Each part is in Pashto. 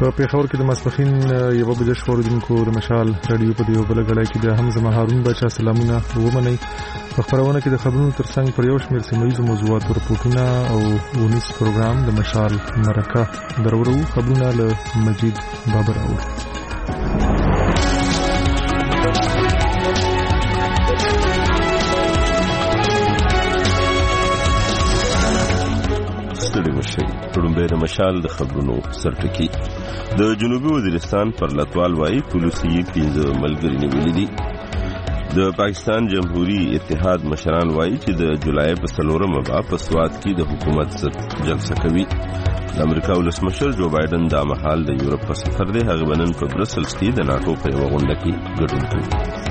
په پیښور کې د ماسپښین یو بجې شوردونکو د مشال رادیو په دیو بل غړای کې د حمزه هارون بچا سلامونه ومني. په خبرونه کې د خبرونو ترڅنګ پر یو شمېر سیمه موضوعات رپورټونه او ونیس پروګرام د مشال مرکه درورو. خبرونه له مجید بابر اول. تړونبه د مشال د خبرونو سرټکی. د جنوبي وزیرستان پر لتوال وای پولیسي 15 ملګری نیولې دي. د پاکستان جمهوریت اتحاد مشران وای چې د جولای په 4 په سوات کې د حکومت ضد جلسه کوي. د امریکا ولسمشر جو بایدن د محل د یورپ په سفر دی. هغه بنن په برسلز کې د ناتو په یو غونډه کې ګډون کوي.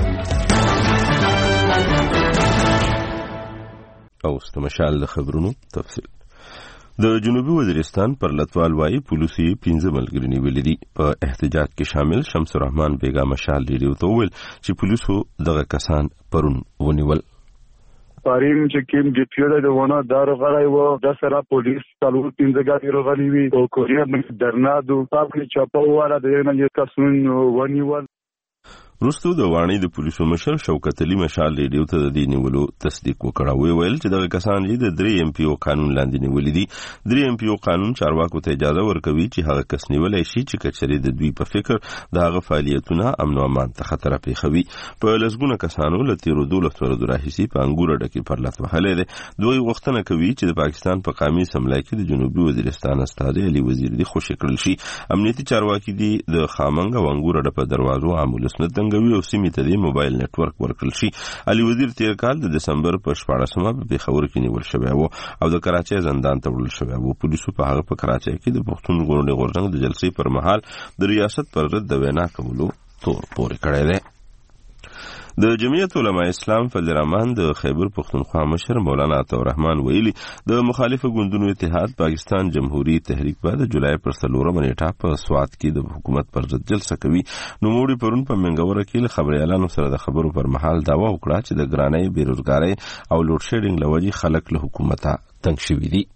او ستمشال د خبرونو تفصیل. د جنوبي وزیرستان پر لتوال وای پولیسي 15 ملګری نیولې دي. په احتجاج کې شامل شمس الرحمن بیگا مشال ریډیو ته ویل چې پولیسو دغه کسان پرون ونیول. پاریم چې کوم ډیپیوټ د ونه دار غړای و د سره پولیس ټول 15 غاډي روغلي وي او کوریه د درنادو پاکي چاپو والا د نه یو کسون ونیول. روستو د وانی د پولیسو مشر شوکت علي مشال ریډیو ته د دې نیولو تصدیق وکړ. ویل چې دغه کسان د 3 MPO قانون لاندې نیولې دي. 3 MPO قانون چارواکو ته اجازه ورکوي چې هغه کس نیولای شي چې کچري د دوی په فکر د هغه فعالیتونه امن او امان ته خطر پیښوي. په لسګونه کسانو له 13 ورځو راهیسي په انګور ډکه پر لات وهلې ده. دوی غوښتنه کوي چې د پاکستان په قومي اسمبلی کې د جنوبي وزیرستان استاد علي وزیر دی خوشی کړل شي. امنیتي چارواکي دي د خامنګ او انګور ډکه په دروازو عامل سنت او سیمې ته د موبایل نتورک ورکړل شي. علي وزیر تیر کال د دسمبر په 14 په پیښور کې نیول شوی او د کراچۍ زندان ته وړل شوی. پولیسو په هغه په کراچۍ کې د پښتون غونډې غورځنګ د جلسې پر مهال د ریاست پر ضد د وینا کولو تور پورې کړی دی. د جمعیت علماء اسلام فضل الرحمن د خیبر پختونخوا مشر مولانا عطاء الرحمن ویلي د مخالف ګوندونو اتحاد پاکستان جمهوریت تحریک بعد جولای پر 4 نیټه په سوات کې د حکومت پر ضد جلسه کوي. نو موږ پرون په منګور کې خبري اعلان سره د خبرو پر مهال داوا وکړه چې د ګرانۍ بیروزګاری او لوډ شیډینګ لوجي خلک له حکومت تنګ شوي دي.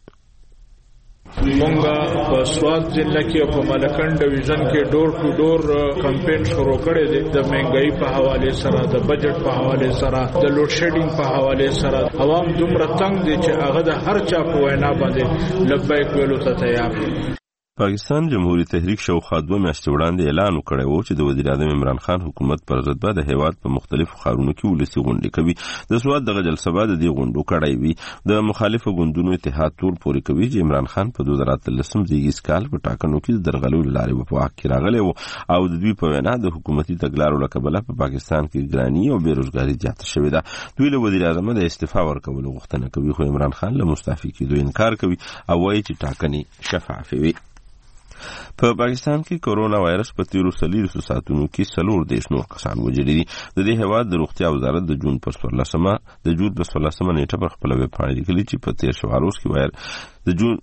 مونږه په سوات ضلع کې په ملکند ډیویژن کې ډور ټو ډور کمپاین شروع کړی دی. د مهنګای په حواله سره، د بجټ په حواله سره، د لوډ شیډینګ په حواله سره عوام دومره تنګ دي چې هغه د هر چا په وینا باندې لبیک ویلو ته تیار دي. پاکستان جمهوریت تحریک شاوخوا 2 میاشتې وړاندې اعلان وکړی و چې د وزیر اعظم عمران خان حکومت پر ضد به د هیواد په مختلفو ښارونو کې ولسي غونډې کوي. د سواد دغه جلسه به د دې غونډو کړی وي. د مخالفو ګوندونو اتحاد تور پورې کوي چې عمران خان په 2013 زیږیز کال په ټاکنو کې د درغلو لارې په واک کې راغلی و او د دوی په وینا د حکومتي تګلارو له کبله په پاکستان کې ګراني او بیروزګاری زیاته شوې ده. دوی له وزیر اعظم د استعفا ورکولو غوښتنه کوي، خو عمران خان له مستعفي کېدو انکار کوي او وایي چې ټاکنې شفافې وي. په پاکستان کې کرونا وایرس په 13 ساعتونو کې 4 نور کسان وژلي دي. د دې هیواد د روغتیا وزارت د جون پر 14 نیټه پر خپل ویب پاڼه لیکلي چې په 13 روز کې وایرس د جون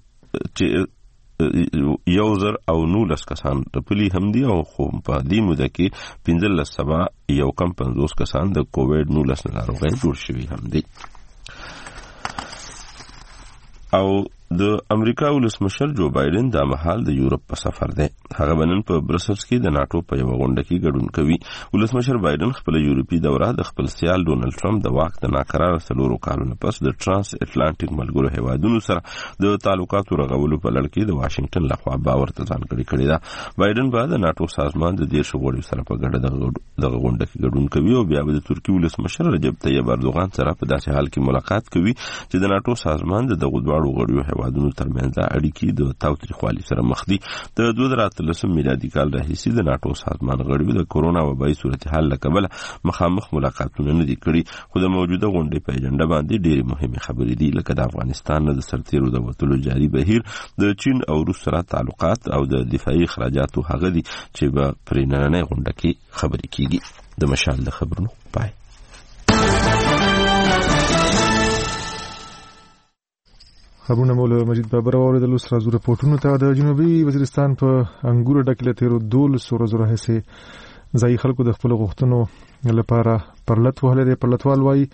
چې 1019 کسان رپلی هم دي او خو په دې موده کې 15 کسان د کووډ 19 ناروغۍ جوړ شوي هم دي. او د امریکا ولسمشر جو بایدن د محل د یورپ په سفر دی. هغه بنن په برسلز کې د ناتو په یو غونډه کې ګډون کوي. ولسمشر بایدن خپل یورپی دوره د خپل سیال ډونلډ ټرمپ د واک د ناقرار 4 کالونو پس د ترانس اټلانټیک ملګرو هیوادونو سره د تعلقاتو رغولو په لړ کې د واشنگټن لخوا باور ته ځانګړی کړی دی. بایدن بعد د ناتو سازمان د 10 غړو سره په ګډه د غونډه کې ګډون کوي او بیا د ترکی ولسمشر رجب طیب اردوغان سره په داسې حال کې ملاقات کوي چې د ناتو سازمان د دغه دواړو غړو هیوادونو ترمنځ اړیکې د تاوتریخوالي سره مخ دي. د 2013 میلادي کال راهیسې د ناتو سازمان غړو د کورونا وبای صورتحال له کبله مخامخ ملاقاتونه نه دي کړي، خو د موجوده غونډې په اجنډا باندې ډېرې مهمې خبرې دي، لکه د افغانستان نه د سرتیرو د وتلو جاري بهیر، د چین او روس سره تعلقات او د دفاعي اخراجاتو هغه دي چې به پرې نننۍ غونډه کې خبرې کیږي. د مشال د خبرونو پای. خبرونه مولا مجید بابر اوریدل. اوس راځو رپورټونو ته. د جنوبي وزیرستان په انګور ډک له 13 ورځو راهیسې ځای خلکو د خپل غوښتنو لپاره پرلط وهلې. پرلطوال وایي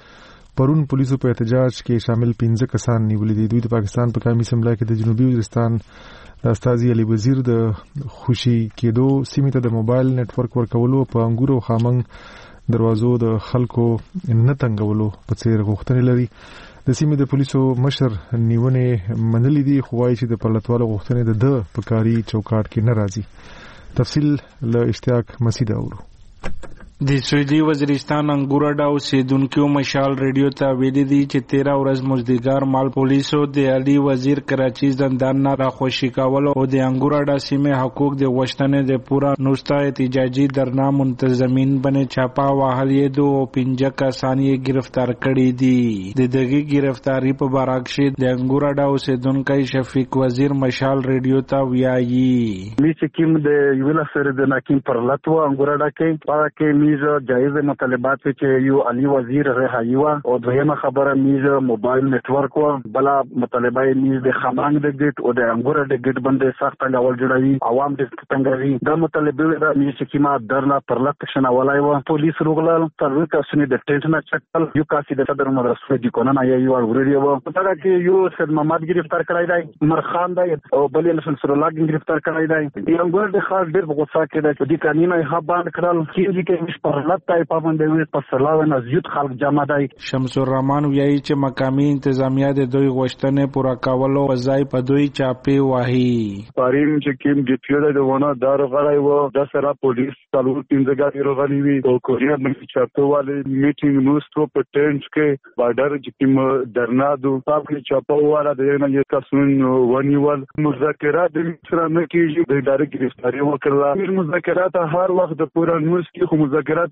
پرون پولیسو په احتجاج کې شامل 15 کسان نیولې دي. دوی د پاکستان په قومي اسمبلی کې د جنوبي وزیرستان د استاذي علي وزیر د خوشي کېدو سیمې ته د موبایل نتورک ورکولو په انګورو خامنګ دروازو د خلکو نه تنګولو په څیر غوښتنې لري. د سیمې د پولیسو مشر نیونې منلې دي، خو وايي چې د پرلتوالو غوښتنې د پکاري چوکاټ کې نه راځي. تفصیل له اشتیاق مسعود اورو. د سویلي وزیرستان انګورډا اوسیدونکو مشال ریډیو ته ویلي دي چې 13 ورځ مزدګار مال پولیسو د علي وزیر کراچي زندان نه راخوشي کول او د انګورډا سیمه حقوق د وشتنې د پورا نوستا احتجاجي درنا منتظمین باندې چاپا واهلې دو 15 کسان یې گرفتار کړي دي. د دغه گرفتاری په باراکشه د انګورډا اوسیدونکو شفیق وزیر مشال ریډیو ته ویایي چې کوم د یولا سره د ناکیم پرلتو انګورډا کې پاکه جایز مطالبات چې یو علي وزیر رهایی و او دویمه خبره میز موبایل نتورک و بلا مطالبه میز د خمانګ د ګټ او د انګور د ګټ باندې سخت ډول جوړوي عوام د څنګهوي د مطالبه د میز چې ما درنا پرلط شنه ولای و پولیس روغلل تر کسنې د ټینټ نه چکل یو کاسي د صدر مدرسې د قانون یې یو ورېډي و پتاګه کې یو سید محمد گرفتار کړای دی، مرخان دی او بل نشن سره لاګ گرفتار کړای دی. د انګور د خاص ډېر غوسه کېده چې د قانوني حبان کړل چې پرلط تای پابند وي په سلاو نه زیات خلک جمع دی. شمس الرحمن ویایي چې مقامي انتظامیه د دوی غوښتنې پوره کولو وځای په دوی چاپی واهي. پاریم چې کوم د پیړې د ونه دار غړای و د سره پولیس څلور 15 غاډي روغلي وي او کوریا باندې چاپواله میټینګ نوستو په ټینټ کې بارډر چې کوم درنادو صاحب کې چاپواله د نه یو کسون ونیول مذاکرات د سره نه کیږي د ادارې گرفتاری وکړه. مذاکرات هر وخت د پورا نوس کې خو مذاکرات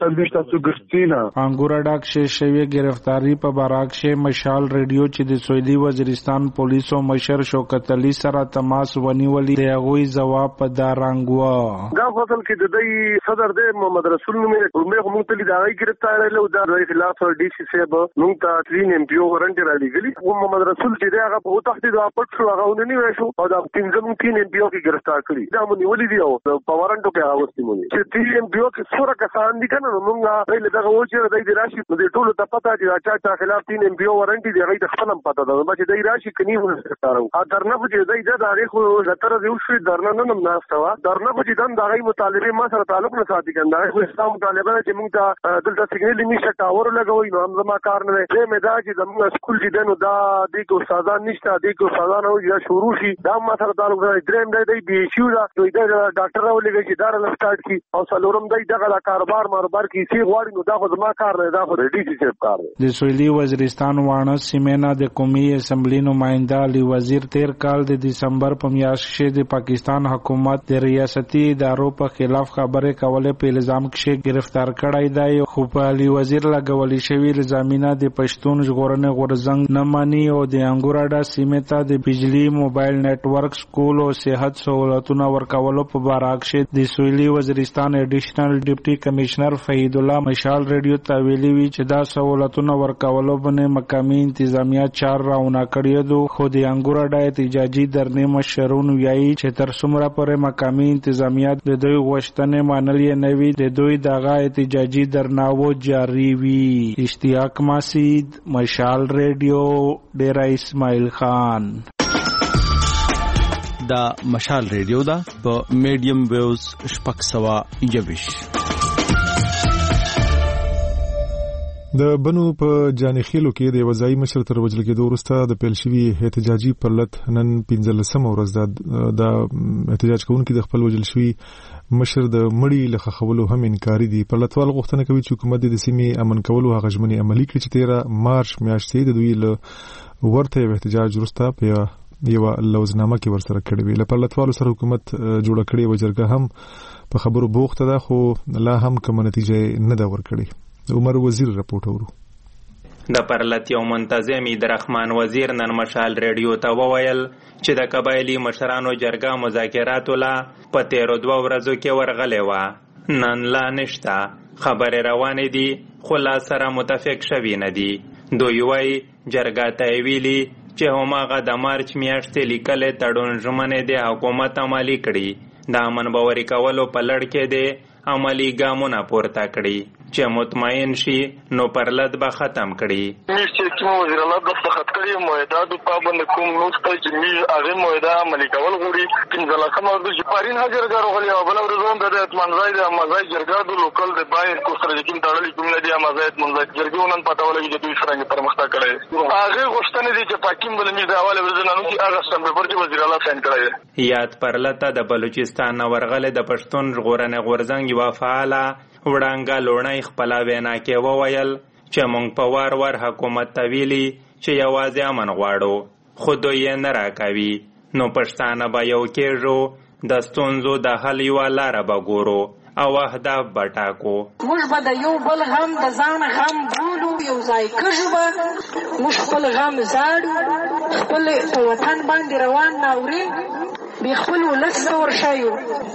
انګورډا کې شوی گرفتاری په باراکشه مشال ریډیو چې د سویلي وزیرستان پولیسو مشر شوکت علي سره تماس ونیولې د هغوی جواب په دارنګوا دا فصل کې د دې صدر د محمد رسول نومې موږ ته د گرفتاری له د خلاف ډي سي صاحب موږ ته 3 ام پی او ورنټ را لګلی او محمد رسول چې هغه په تحت د پټ شو هغه ونی شو او د 3 ام پی او کې گرفتار کړی دا مونږ ولې دی او په ورنټو کې هغه وستې مونږ چې 3 ام پی او کې څوره کسان دي کنه مونږه ویل دغه و چې د راشي د ټولو ته پته چې چا خلاف 3 ام پی او ورنټي دی غي د خپلم پته ده چې د راشي کني ورسره ا درنه چې د هغه خو لتر دی شو درنه نه ناستوا درنه چې د هغه مطالبه ما سره تعلق نه ساتي کنده خو اسلام مطالبه چې موږ ته دلته سیګنل نشه ټاور لګوي نو هم زما کار نه دی مې دا چې زموږ سکول چې دنو دا د کو استادان نشته د کو استادان او یا شروع شي دا ما سره تعلق نه دریم دی بي شو دا د ډاکټر راولېږي چې دا له سٹارټ کی او سلورم دی دغه کاروبار کی سی غواړي نو دا خو زما کار نه دا خو ډي سي صاحب کار دی. د سویلي وزیرستان وانه سیمه د قومي اسمبلی نمائنده علي وزیر 13 کال د دسمبر په میاشت کې د پاکستان حکومت د ریاستي ادارو په خلاف خبره کوله په الزام کې گرفتار کړای دی خو په علي وزیر لګولې شوی الزامینه د پښتون ژغورنې غورځنګ نه مانی او د انګورډا سیمه ته د بجلی موبایل نتورک سکول او صحت سہولتونه ورکولو په باراکشه د سویلي وزیرستان اډیشنل ډیپټي کمشنر فهید الله مشال ریډیو ته ویلي وی چې دا سہولتونه ورکولو باندې مقامي انتظامیه چار راونه کړی دو خو د انګورډا احتجاجي درنې مشرون ویایي چې تر څومره پورې مقامي انتظامیه د دوی غوښتنې منلې نه وي د دوی دغه احتجاجي درناو جاری وي. اشتیاق مسعود مشال ریډیو ډیرا اسماعیل خان. دا مشال ریډیو دا په میډیم ویوز شپږ سوه یویش. د بنو په جانخیلو کې د وزای مشر تر وجل کېدو وروسته د پیل شوی احتجاجي پرلط نن 15 ورځ د احتجاج کوونکي د خپل وجل شوی مشر د مړی لخوا خولو هم انکاری دي. پرلطوال غوښتنه کوي چې حکومت د سیمې امن کولو هغه ژمنې عملي کړي چې 13 مارچ میاشتې د دوی له ورته احتجاج وروسته په یو لوزنامه کې ورسره کړی وی. له پرلطوالو سره حکومت جوړه کړې وجرګه هم په خبرو بوخته ده خو لا هم کومه نتیجه نه ده ورکړې. عمر وزیر رپورټ اورو. د پرلط یو منتظم عبدالرحمن وزیر نن مشال ریډیو ته وویل چې د قبایلی مشرانو جرګه مذاکراتو لا په 13 ورځو کې ورغلې وه نن لا نشته خبرې روانې دي خو لا سره متفق شوي نه دي. دوی وایي جرګه ته ویلي چې هماغه د مارچ میاشتې لیکلې تړون ژمنې د حکومت عملي کړي د امن باوري کولو په لړ کې د عملي ګامونه پورته کړي. چې مطمئن شي نو پرلط به ختم کړي. میز چې کوم وزیر الله دستخط کړي معاهداتو پابند کوم نوسته چې میز هغه معاهده عملي کول غواړي. پنځلسمه ورځ چې پارین حاضر غوړي او بل ورځ د اتمنځای د مزای جرګه د لوکل د بایر کو سره کوم تړلې کوم نه دی مزای منځای جرګه ونن پته ولګي چې دوی څنګه پرمختګ کړي. هغه غوښتنه دي چې پاکیم بل میز حواله ورزنانو چې هغه سمبر چې وزیر الله ساين کړی. یاد پرلطه د بلوچستان ورغله د پښتون ژغورنې غورځنګ یو فعاله وړانګه لوڼی خپل وینا کې وویل چې مونږ په وار وار حکومت ته ویلي چې یوازې امن غواړو خو دوی یې نه راکوي. نو پښتانه به یو کېږو د ستونزو د حل یوه لاره به ګورو او اهداف به ټاکو. موږ به د یو بل غم د ځان غم بولو یو ځای کږو به موږ خپل غم زاړو خپل په وطن باندې روان ناورین بې خپل ولس ته ورشیو.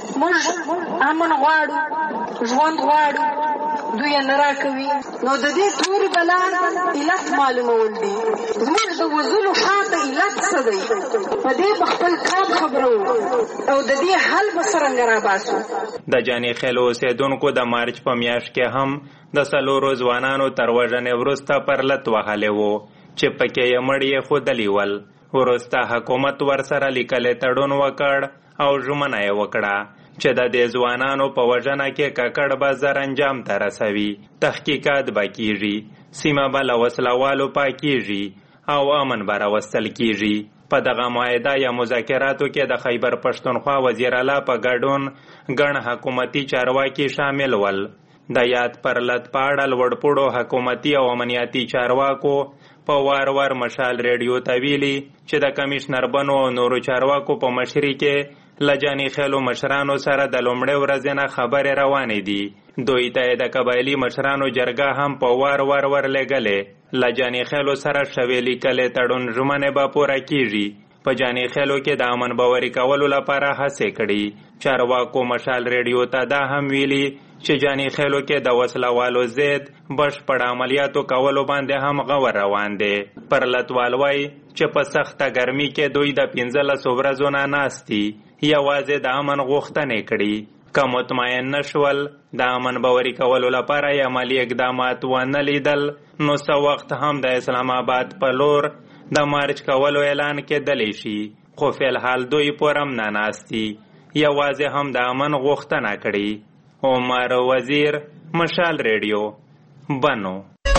موږ امن غواړو ژوند غواړو دوی یې نه راکوي. نو د دې تورې بلا علت معلومول دي. زموږ د وژلو شاته علت څه دی په دې په خپل کام خبرو او د دې حل به څرنګه راباسو. د جاني خیلو اوسېدونکو د مارچ په میاشت کې هم د څلورو ځوانانو تر وژنې وروسته پرلط وهلی و چې پکې یې مړ یې ښودلي ول. وروسته حکومت ورسره لیکلی تړون وکړ او ژمنه یې وکړه چې د دې ځوانانو په وژنه کې ککړ به زر انجام ته رسوي. تحقیقات به کیږي، سیمه به له وسلوالو پاکیږي او امن به راوستل کیږي. په دغه معاهده یا مذاکراتو کې د خیبر پښتونخوا وزیر الله په ګډون ګڼ حکومتي چارواکي شامل ول. د یاد پرلط په اړه لوړپوړو حکومتي او امنیتي چارواکو په وار وار مشال ریډیو ته ویلي چې د کمیشنر بنو او نورو چارواکو په مشرۍ کې له جاني خیلو مشرانو سره د لومړۍ ورځې نه خبرې روانې دي. دوی ته د قبایلي مشرانو جرګه هم په وار وار ورلېږلې. له جاني خیلو سره شوې لیکلې تړون ژمنې به پوره کیږي. په جاني خیلو کې د امن باوري کولو لپاره هڅې کړي. چارواکو مشال ریډیو ته دا هم ویلي چې جاني خیلو کې د وسلوالو ضد بشپړ عملیاتو کولو باندې هم غور روان دی. پرلطوال وایي چې په سخته ګرمي کې دوی د 15 ورځو نه ناستي یوازې د امن غوښتنې کړي. که مطمئن نشول د امن باوري کولو لپاره یې عملي اقدامات ونه لیدل نو څه وخت هم د اسلام آباد په لور د مارچ کولو اعلان کېدلی شي. خو فلحال دوی پورم نه ناستي یوازې هم د امن غوښتنه کړي. عمر وزیر، مشال ریډیو، بنو.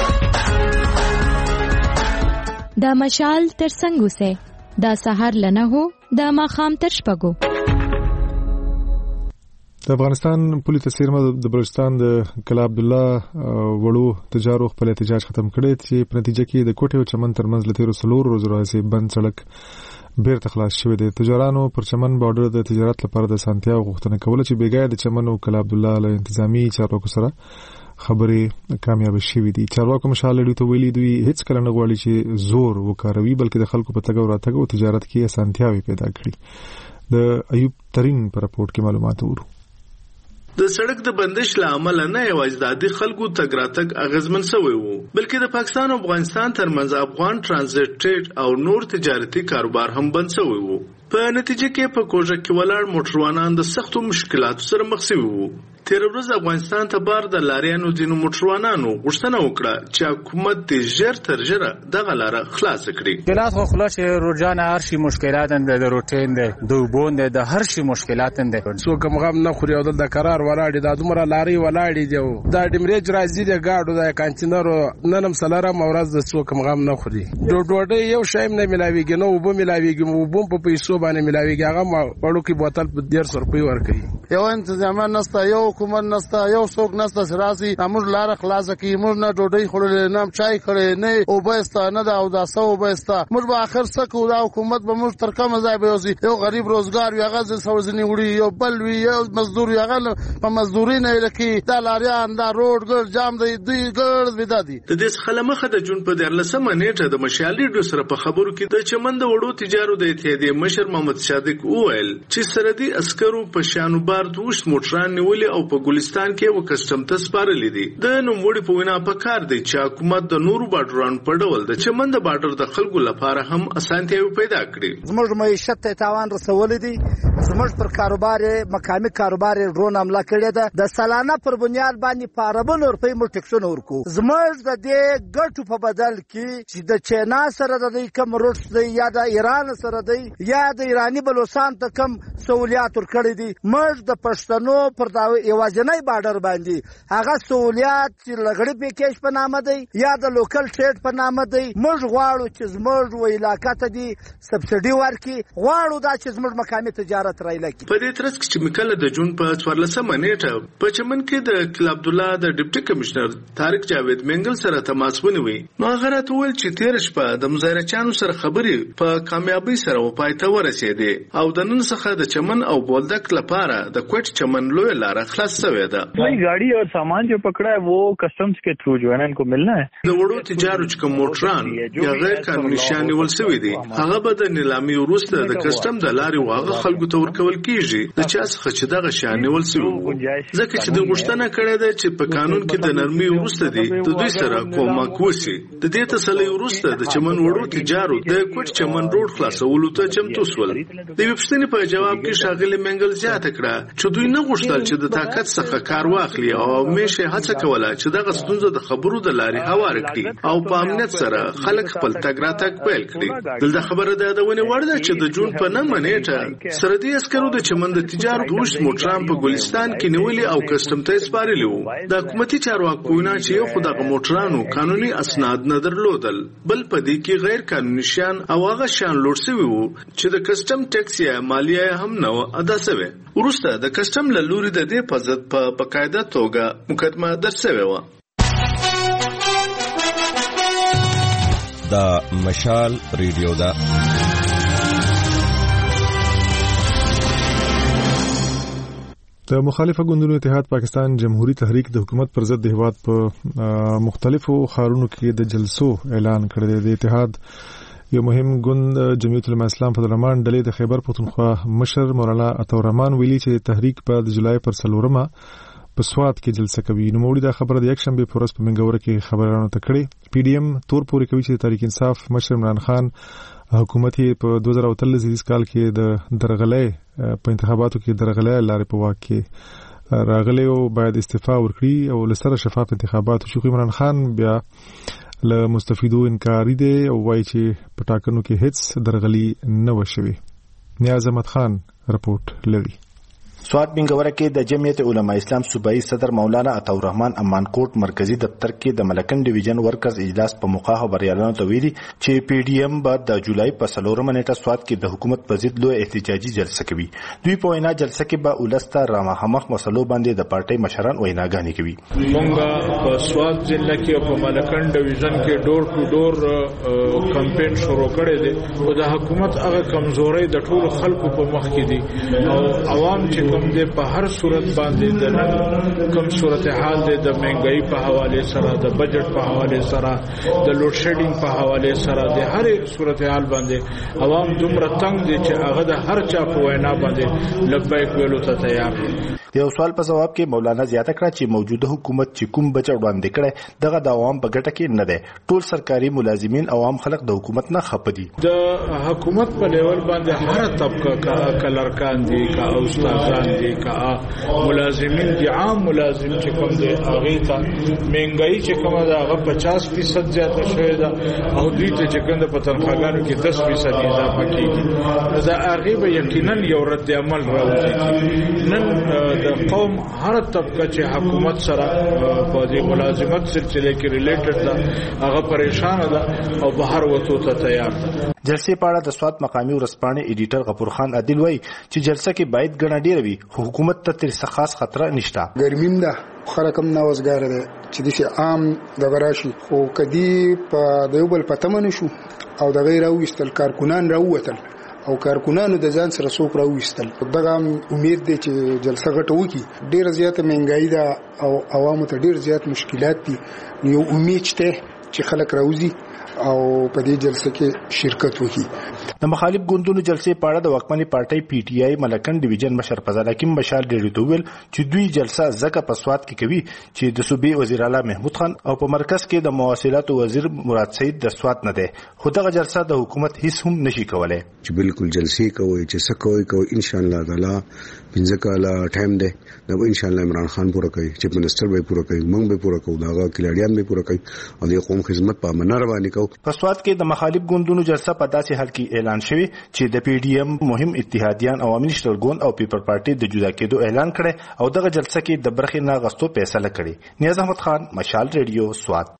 دا مشال تر څنګه وسه دا سحر لنه هو دا ماخام تر شپږو. د افغانستان پولی تسیرمه د بلوچستان د کلا عبدالله وړو تجارو خپل احتجاج ختم کړی چې په نتیجه کې د کوټې او چمن ترمنځ له تیرو 4 ورځو راهیسې بند سړک بیرته خلاص شوی دی. تجارانو پر چمن بارډر د تجارت لپاره د اسانتیا غوښتنه کوله چې بیګای د چمن او کلا عبدالله له انتظامی چارواکو سره خبرې کامیاب شوې دي. چارواکو مشال لري ته ویلي دوی هیڅ کله نه غواړي چې زور وکاروي بلکې د خلکو په تګ او راتګ او تجارت کې اسانتیاوي پیدا کړي. د ایوب ترین پر راپورټ کې معلومات ورو. د سړک د بندش له امله نه یوازې د عادي خلکو تګ راتګ اغیزمن شوی وو بلکې د پاکستان او افغانستان ترمنځ افغان ترانزیت ټریډ او نور تجارتي کاروبار هم بند شوی وو. په نتیجه کې په کوژه کې ولاړ موټروانان د سختو مشکلاتو سره مخ شوي وو. تیر ورځ افغانستان ته بار د لاریانو ځینو موټروانانو غوښتنه وکړه چې حکومت دې ژر تر ژره دغه لاره خلاص کړي. مشکلات خو خلاص روزانه هر شي مشکلات د روټین د دوبون د هر شي مشکلات دي. څوک هم نه خوري او د قرار ولاړ د دومره لاري ولاړ دي دا ډیمریج راځي د گاډو د کانتینرو ننم سلاره مورز د څوک هم نه خوري. ډوډۍ یو شایم نه ملاويږي نو وب ملاويږي وب په پیسو باندې ملاويږي هغه وړو کې بوتل په 150 روپۍ ورکړي. یو تنظیم نسته یو حکومت نسته یو څوک نسته سراسي امر لار خلاص کی موږ نه ډوډۍ خورل نه چای خړې نه او بهسته نه دا او دا سو بهسته موږ به اخر سکو دا حکومت به موږ تر کومه ځای به وسی یو غریب روزګار یو غز سوزنی وړي یو بل وی یو مزدور یو غل په مزدوري نه لکه دا لاریان دا روډ ګر جام دی دوی ګر ودادي. د دې خلمخه د جون په 14 نیټه د مشالي ډو سره په خبرو کې د چمن د وړو تجارو د اتحادیې مشر مشر محمد صادق وویل چې سرحدي عسکرو په شانوبار 2 موټران نیولې او په ګلستان کې و کسټم ته سپارلې دي. د نوموړي په وینا پکار دی چې حکومت د نورو بارډرانو په ډول د چمن د بارډر د خلکو لپاره هم اسانتیاوي پیدا کړي. زموږ معیشت ته تاوان رسولې دي، زموږ پر کاروبار مقامي کاروبار ډرون حمله کړې ده. د سالانه پر بنیاد باندې په اربونو روپۍ موږ ټکسونه ورکو. زموږ د دې ګټو په بدل کې چې د چینا سره د کم روټس دی یا د ایران سره دی یا د ایرانی بلوچستان ته کم سہولیات ورکړي دي، موږ د پښتنو پر دا یوازینی بارډر باندې هغه سہولیات چې لغړی پیکیج په نامه دی یا د لوکل ټریډ په نامه دی موږ غواړو چې زموږ و علاقې ته دی سبسيډي ورکړي. غواړو دا چې زموږ مقامي تجارت رایلکي. په دې ترڅ کې چې مکله د جون په 14 نیټه په چمن کې د کل عبد الله د ډیپټي کمشنر طارق جاوید منګل سره تماس ونیوي. نو هغه راته ویل چې تیر شپه د مظاهرچیانو سره خبرې په کامیابی سره پای ته ورسېدې او د نن څخه د چمن او بولدک لپاره د کوټ چمن لوی لار خلاص شوې ده. वही गाड़ी और सामान जो पकड़ा है वो कस्टम्स के थ्रू जो है ना इनको मिलना है. د وړو تجارو چې کوم موټران یا غیر قانوني شیان نیول شوي دي هغه به د نیلامي وروسته د کسټم د لارې واغه خلکو ته ورکول کیږي. د چا څخه چې دغه شیان نیول شوي ځکه چې د غوښتنه کړې ده چې په قانون کې د نرمي وروسته دي د دوی سره کومک وشي. د دې تسلي وروسته د چمن وړو تجارو د کوټ چمن روډ خلاصولو ته چمتو شول. د وپښتنې په جواب کې شاغلي منګل زیاته کړه چې دوی نه غوښتل چې د طاقت څخه کار واخلي او همیشه هڅه کوله چې دغه ستونزه د خبرو د لارې هوار کړي او په امنیت سره خلک خپل تګ راتګ پیل کړي. دلته خبره ده د ونې وړ ده چې د جون په 9 نیټه سرحدي عسکرو د چمن د تجارت دوش موټران په ګلستان کې نیولې او کسټم ته سپارلي وو. د حکومتي چارواکو نه چې یو خدای موټرانو قانوني اسناد نه درلودل بل په دې کې غیر قانوني شیان او هغه شیان لوټ شوي وو چې د کسټم ټیکس یا مالیه هم نه ادا شوه. ورسته د کسټم له لوري د دې په ضد په باقاعده توګه مقدمه درج شوې و. دا مشال ریډیو دا د مخالفه ګوندونو اتحاد پاکستان جمهوریت تحریک د حکومت پر ضد د هیواد په مختلفو ښارونو کې د جلسو اعلان کړی دی. د اتحاد یو مهم ګوند جمعیت العلماء اسلام فضل الرحمن ډلې د خیبر پختونخوا مشر مولانا عطاالرحمن ویلي چې تحریک په د جولای پر 4 په سوات کې جلسه کوي. نو موږ د خبره د یک شنبه په ورځ په منګوره کې خبرونه تکړه پی ډی ایم تور پوري کوي چې تحریک انصاف مشر عمران خان حکومت په 2023 کال کې د درغلې په انتخاباتو کې درغلې لارې په واک کې راغلي او باید استعفا ورکړي او لسره شفاف انتخابات شو. عمران خان بیا له مستفیدو انکاری دی او وایي چې په ټاکنو کې هیڅ درغلي نه وشوي. نیاز احمد خان رپورټ لري. سوات منګوره کې د جمعیت علماء اسلام صوبایي صدر مولانا عطاالرحمن امانکوټ مرکزی دفتر کې د ملکن ډیویژن ورکرز اجلاس په موقع خبريالانو ته ویلي چې پی ډی ایم بعد د جولای په 4 نیټه سوات کې د حکومت په ضد لوی احتجاجي جلسه کوي. دوی په وینا جلسه کې به ولسته رامخ مسلو باندې د پارټي مشران ویناګانې کوي. مونږه په سوات ضلع کې او په ملکن ډیویژن کې ډور ټو ډور کمپاین شروع کړی دی او د حکومت هغه کمزوري د ټولو خلکو په مخ کې دي او عوام چې کوم دې په هر صورت باندې د نن کوم صورتحال دې د مهنګای په حواله سره د بجټ په حواله سره د لوډ شیډینګ په حواله سره د هر صورتحال باندې عوام دومره تنگ دي چې هغه د هر چا په وینا باندې لبیک ویلو ته تیار دي. یو سوال په جواب کې مولانا زیاته کړه چې موجوده حکومت چې کوم بچ وړاندې کړي دغه د عوام په ګټه کې نه ده. ټول سرکاري ملازمین عوام خلک د حکومت نه خپه دي. د حکومت په لیول باندې هر طبقه کلرکان دي کا استادان دي کا ملازمین دي. عام ملازم چې کوم دي هغه ته مهنګای چې کوم ده هغه 50% زیاته شوې ده او دوی ته چې کوم د تنخواګانو کې 10% اضافه کیږي. دا هغه به یقینا یو رد عمل راوځي. نن د قوم هر طبقه چې حکومت سره په دې ملازمت سلسله کې ریلیټډ ده هغه پریشان ده او بهر وته ته تیار ده. جلسې په اړه د سوات مقامي ورسپانې ایډیټر غفور خان عادل وایي چې جلسه کې باید ګڼه ډېره وي خو حکومت ته تر خاص خطر نشته. ګرمیم ده خلک هم نوازګار ده چې د عام د غراشي خو کدي په دیوبل پتمن شو او د غیر او استل کارکونان راووتل او کارکونانو د ځان سره څوک راوېستل. دغه امید دی چې جلسه غټه وکړي. ډېر زیاته مهنګایي ده او عوامو ته ډېر زیات مشکلات دي. یو امید شته چې خلک راوځي او په دې جلسه کې شرکت وکړي. د مخالف ګوندونو جلسې په اړه د واکمنې پارټۍ پی ټی آی ملکن ډیویژن مشر فضل حکیم مشال ډیری دویل چې دوی جلسه زکه په سواد کې کوي چې د صوبې وزیر اعلی محمود خان او په مرکز کې د مواصلات وزیر مراد سعید د سواد نه ده. خو دغه جلسه د حکومت هیڅ هم نشي کولای چې بالکل جلسې کوي چې څه کوي ان شاء الله تعالی پنځه کاله ټایم ده دا ان شاء الله عمران خان پوره کوي چیف منسٹر به پوره کوي موږ به پوره کوو داغه کلیډیان به پوره کوي او د قوم خدمت په امانه روانه کوو. په سواد کې د مخالف ګوندونو جلسه په داسې حال کې اعلان شوی چې د پی ډی ایم مهم اتحادیان عوامي نېشنل ګوند او پیپل پارټي د جدا کېدو اعلان کړي او دغه جلسه کې د برخې نه غوښتو فیصله کړي. نیاز احمد خان، مشال ریډیو، سواد.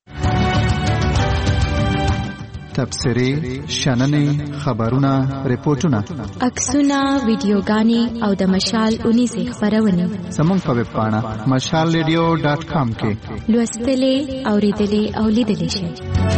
تبصرې، شننې، خبرونه، ریپورتونه، عکسونه، ویډیوګانې او د مشال اونیزې خپرونې زموږ په ویب پاڼه mashalradio.com کې لوستلې، اوریدلې او لیدلې شئ.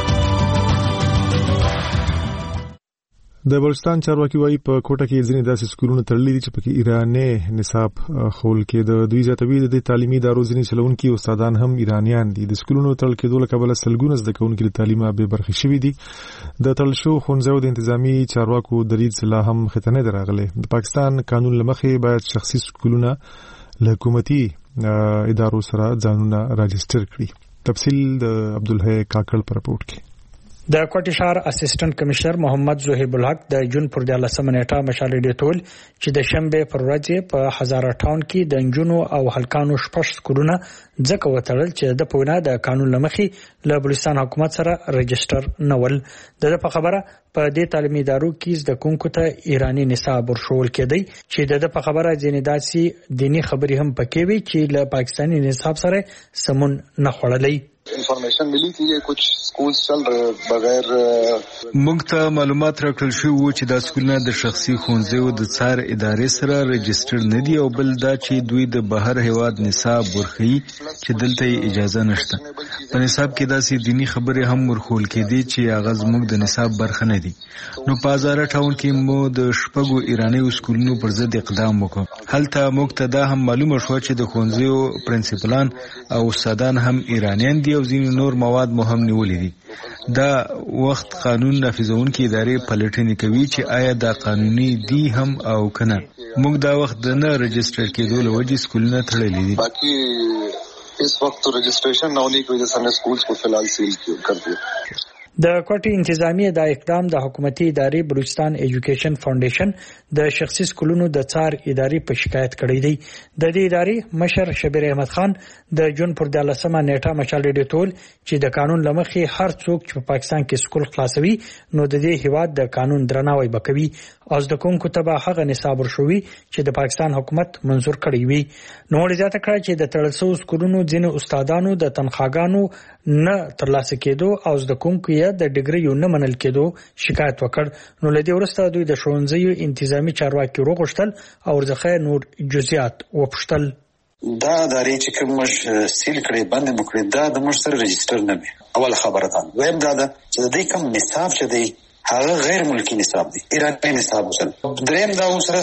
د بلوچستان چارواکي وايي په کوټه کې ځینې داسې سکولونه تړلي دي چې پکې ایراني نصاب خول کې د دوی زیاتوي د تعلیمي ادارو ځینې چلونکي استادان هم ایرانیان دي. د سکولونو تړل کېدو له کبله سلګونه زده کوونکي د تعلیمه بې برخې شوي دي. د تړل شوو ښوونځیو د انتظامی چارواکو دریځ لا هم ښه نه دی راغلی. د پاکستان قانون له مخې باید شخصي سکولونه له حکومتي ادارو سره ځانونه راجستر کړي. تفصیل د عبدالحی کاکړ په رپورټ کې. د کوټي ښار اسسټنټ کمشنر محمد زهیب الحق د جون پر 14 نیټه مشال ریډیو ټول چې د شنبه پر ورځ په هزاره ټاون کې د انجونو او هلکانو شپږ سکولونه ځکه وتړل چې د پوینا د قانون لمخې له بلوچستان حکومت سره رجستر نول. د په خبره په دې تعلیمي ادارو کې زده کوونکو ته ایرانی نصاب ورشول کېدی چې د په خبره ځینې داسې دینی خبرې هم پکې وي چې له پاکستاني نصاب سره سمون نه خوړلې. انفارمیشن ملی تھی کہ کچھ سکول چل رہے بغیر موږ ته معلومات راکړل شوی و چې دا سکولونه د شخصي ښوونځیو د څار ادارې سره رجستر نه دي او بل دا چې دوی د بهر هیواد نصاب ورخي چې دلته اجازه نشته. په نصاب کې داسې دینی خبرې هم ورخول کېدي چې هغه زموږ د نصاب برخه نه دي. نو په هزاره ټاون کې مو د شپږو ایرانی سکولونو پر ضد اقدام وکړ. هلته موږ ته دا هم معلومه شو چې د ښوونځیو پرنسپلان او استادان هم ایرانیان دي او ځینې نور مواد مو هم نیولې دي. دا وخت قانون نافذونکي ادارې پلټنې کوي چې آیا دا قانوني دي هم او کنه. موږ دا وخت د نه رجستر کېدو له وجې سکولونه تړلي دي. باقي اس وقت تو رجسٹریشن نہ ہونے کی وجہ سے ہم نے سکولز کو فی الحال سیل کر دیا. د کوټي انتظامیه د اقدام د حکومتي ادارې بلوچستان ایجوکیشن فاونډیشن د شخصي سکولونو د څار ادارې په شکایت کړی دی. د دې ادارې مشر شبیر احمد خان د جون پر 14 نیټه مشال ریډیو ټول چې د قانون لمخې هر څوک چې په پاکستان کې سکول خلاصوي نو د دې هیواد د قانون درناوی وکوي او د کومکو تبع هغه نصاب ورشوي چې د پاکستان حکومت منزور کړی وي. نو زیاته کړه چې د تړلسو سکولونو ځینې استادانو د تنخواګانو نه ترلاسه کېدو او د کومکو د ډیګریو نه منل کېدو شکایت وکړ. نو لدی ورسته دوی د ښوونځیو انتظامی چارواکي وغوښتل او ورڅخه نور جزئیات وپوښتل. دا ادارې چې کوم مش سیل کړي باندې مکړي دا د مش سره رجستر نه وي. اول خبره ده ویم دا چې د کوم نصاب چې دی هغه غیر ملکی نصاب دی، ایرانی نصاب وسل. دریم دا سره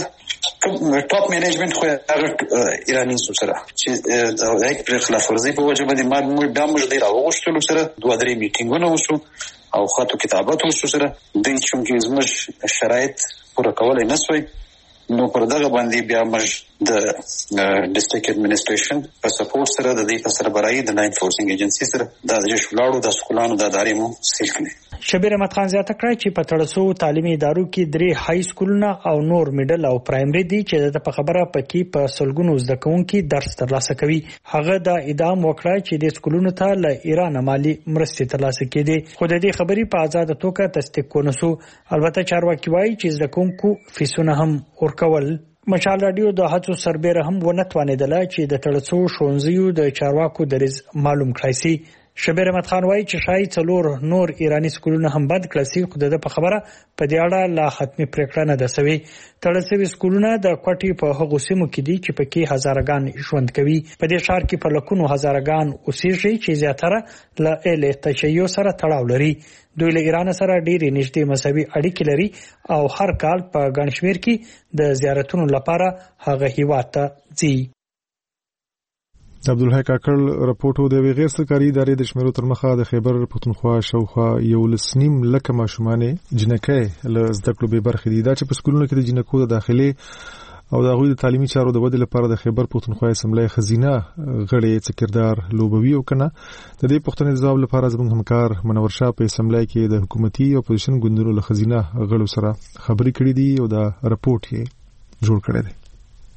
ټاپ مینجمنت خو هغه ایرانی سره چې د یک پر خلاف ورزي په وجه باندې ما موږ ډیر اوغشتلو سره دوه درې میټینګونه وشو او خاطو کتابات وشو سره د چې زموږ شرایط پوره کولای نه سوی. نو پر دغه باندې بیا موږ د ډیسټریکټ ایڈمنسټریشن په سپورټ سره د دې په سربراهي د لاین فورسینګ ایجنسی سره د جشولاړو د سکولانو د ادارې مو سیل کړي. شبیر احمد خان زیاته کړی چې په تړسو تعلیمي ادارو کې 3 های سکولونه او نور میډل او پرایمري دي چې د په خبره پکې په سلګونو زده کوونکي درس ترلاسه کوي. هغه د ادعام وکړه چې د سکولونو ته له ایران مالی مرستې ترلاسه کېدي خو د دې خبرې په آزاد توګه تصدیق کونسو. البته چارواکي وایي چې زده کوونکو فیسونه هم ورکول. مشال رادیو د هڅو سربېره هم ونتوانېدله چې د تړسو ښوونځیو د چارواکو دریځ معلوم کړای شي. شبیر احمد خان وایي چې شاید څلور نور ایرانی سکولونه هم بند کړل شي خو د په خبره په دې اړه لا ختمي پریکړه نه ده شوې. تړل شوي سکولونه د کوټي په هغو سیمو کې دي چې پکې هزارګان ژوند کوي. په دې ښار کې په لکونو هزارګان اوسېږي چې زیاتره له ال تشیع سره تړاو لري. دوی له ایران سره ډېری نږدې مذهبي اړیکې لري او هر کال په ګڼ شمېر کې د زیارتونو لپاره هغه هیواد ته ځي. عبدالحی کاکړ راپورټ د غیر سرکاري ادارې د شمیرو تر مخه د خیبر پښتونخوا شاوخوا 1.5 لک ماشومان جنکۍ له زده کړو به برخې دي دا چې په سکولونو کې د جنکو د داخلي او د هغوی د تعلیمي چارو د ودې لپاره د خیبر پښتونخوا اسمبلی خزینه غړي څه کردار لوبوي او کنه د دې پښتنې ځواب لپاره زموږ همکار منور شاه په اسمبلی کې د حکومتي او اپوزیشن ګوندونو له خزینه غړو سره خبرې کړې دي او دا راپورټ یې جوړ کړی دی.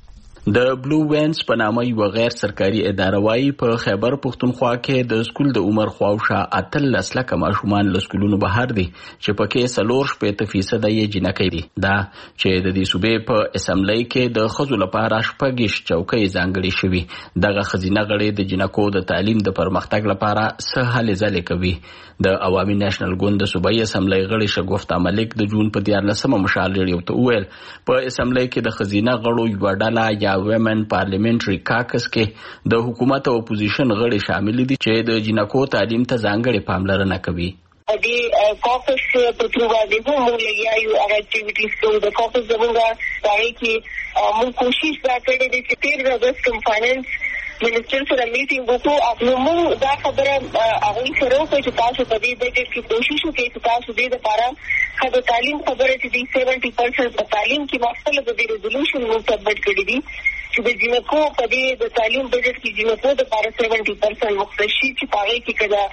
د بلو وینز په نامه یو غیر سرکاري اداره وايي په خیبر پښتونخوا کې د سکول د عمر خواوشا 18 لک ماشومان له سکولونو بهر دي چې پکې 4% یې جنکۍ دي. دا چې د دې صوبې په اسمبلی کې د خزو لپاره شپږ چوکۍ ځانګړي شوي. دغه خزینه غړي د جنکو د تعلیم د پرمختګ لپاره څه هلې ځلې کوي. د عوامي نېشنل ګوند د صوبایي اسمبلی غړي شګوفتا ملک د جون په 14 مشال ریډیو ته وویل په اسمبلی کې د خزینه غړو یو ډله یا ویمن پارلیمنټري کاکس کې د حکومت او اپوزیشن غړي شامل دي چې د جنکو تعلیم ته ځانګړي پاملرنه کوي. د کاکس په تور باندې موږ لګیا یو اکټیویټیز کوو. د کاکس زموږه ځای کې موږ کوشش وکړې چې 13 اگست کوم فاینانس منسٹر سره میټینګ وکړو. نو موږ دا خبره هغوی سره وکړه چې تاسو په دې بجټ کې کوشش وکړئ چې تاسو دې لپاره د تعلیم خبره چې دی 70% په تعلیم کې مختلف د ریزولوشن موږ سبمټ کړی دي چې د جنکو په دې د تعلیم بجټ کې جنکو د لپاره 70% مختص شي چې په هغې کې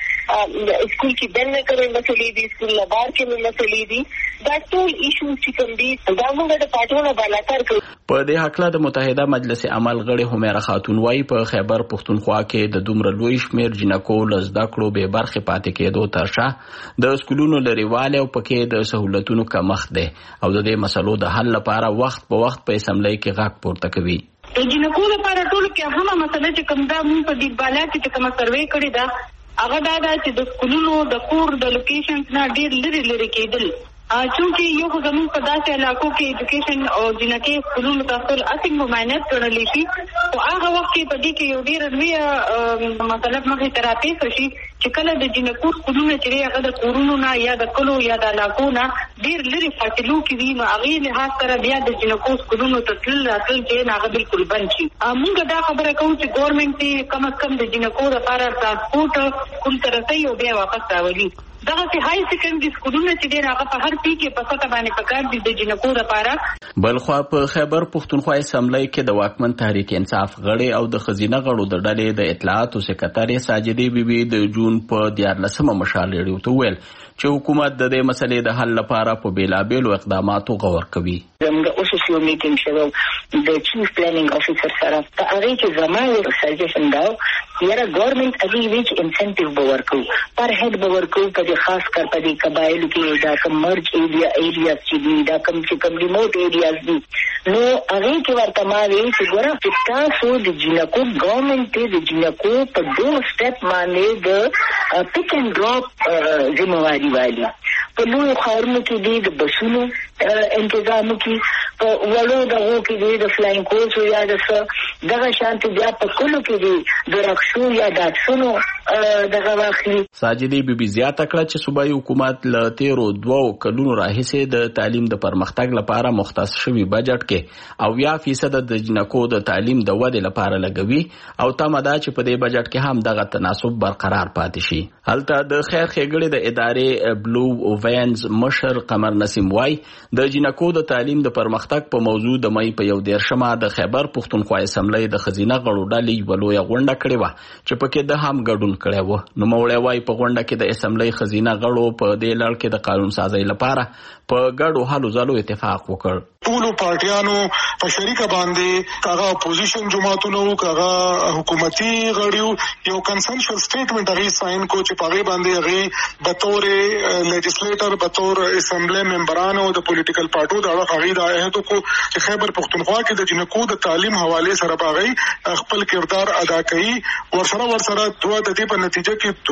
کله سکول کې دننه کومې مسلې دي سکول نه بهر کومې مسلې دي دا ټول ایشوز چې کوم دي دا موږ د پارټیونو بالاتر کوو. په دې هکله د متحده مجلس عمل غړي همیره خاتون وايي په خیبر پښتونخوا کې د دومره لوی شمیر جنکو له زده کړو به برخې پاتې کېدو ترشا د سکولونو لرېوالی او پکې د سهولتونو کمښت دی او د دې مسلو د حل لپاره وخت په وخت په اسمبلی کې غږ پورته کوي. د جنکو لپاره ټولو کې هغه مسله چې کوم دا موږ په دې بالا کې کوم سروې کړی دا هغه دا چې د سکولونو د کور د لوکیشنز نه ډېر لري کېدل. چونکه یو خو زموږ په داسې علاقو کې ایجوکیشن او جنکۍ سکولونو ته اصل ممانعت ګڼلی شي او هغه وخت کې په دې کې یو ډېره لویه مطلب مخې ته راپېښه شي چې کله د جنکو سکولونه چې دی هغه د کورونو نه یا د کلو یا د علاقو نه ډېر لرې فاصلو کې وي نو هغې لحاظ سره بیا د جنکو سکولونو ته تلل راتلل چې هغه بالکل بند شي. موږ دا خبره کوو چې ګورنمنټ یې کم از کم د جنکو لپاره ټرانسپورټ سکول ته رسوي او بیا واپس راولي. دغه های سیکنډري سکولونه چې دی هغه په هر پی کې په سطح باندې پکار دي د جنکو لپاره. بلخوا په خیبر پښتونخوا اسمبلی کې د واکمن تحریک انصاف غړي او د خزینه غړو د ډلې د اطلاعاتو سکرټري ساجدي بیبي د جون په 14 مشال ریډیو ته ویل چې حکومت د دې مسلې د حل لپاره په بیلابیلو اقداماتو غور کوي. زموږ اوس یو میټینګ شوی د چیف پلانینګ افیسر سره په هغې کې زما یو سجیشن دا یاره ګورنمنټ هغې وی چې انسنټیو به ورکوو پر هیډ به ورکوو په دې خاص کر په دې قبایلو کې دا کوم مرج ایریاز چې دي دا کوم چې کوم ریموټ ایریاز دي نو هغې کې ورته ما ویل چې ګوره چې تاسو د جنکو ګورنمنټ د جنکو په ډور سټپ باندې د پک اینډ ډراپ ذمہواري والی په لویو ښارونو کې دی د بسونو انتظام کې په وړو دغو کې دی د فلاینګ کوچو یا د څه دغه شانتې بیا په کلو کې دی د رکشو یا ډاټسونو دغه واخلي. ساجدي بیبي زیاته کړه چې صوبایي حکومت له تیرو 2 کلونو راهیسې د تعلیم د پرمختګ لپاره مختص شوي بجټ کې 90% د جنکو د تعلیم د ودې لپاره لګوي او تمه ده چې په دې بجټ کې هم دغه تناسب برقرار پاتې شي. هلته د خیر ښېګړې د ادارې بلو وینز مشر قمر نسیم وايي د جنکو د تعلیم د پرمختګ په موضوع د مئی په 11 د خیبر پښتونخوا اسمبلی د خزینه غړو ډلې یوه لویه غونډه کړې وه چې پکې د هم ګډون کړی و. نوموړی وايي په غونډه کې د اسمبلی خزینه غړو په دې لړ کې د قانون سازۍ لپاره په ګډو هلو ځلو اتفاق وکړ. ټولو پارټیانو په شریکه باندې کاغه اپوزیشن جماعتونو کاغه حکومتي غړیو یو کنسنشل سټیټمنټ هغه ساين کو چې پاغه باندې هغه به تور لیجسلیټر به تور اسمبلی ممبرانو د پولیټیکل پارټو د هغه د عہد کو چې خیبر پښتونخوا کې د جنکو د تعلیم حواله سره باغی خپل کردار ادا کړي ورسره دوه د دې په نتیجه کې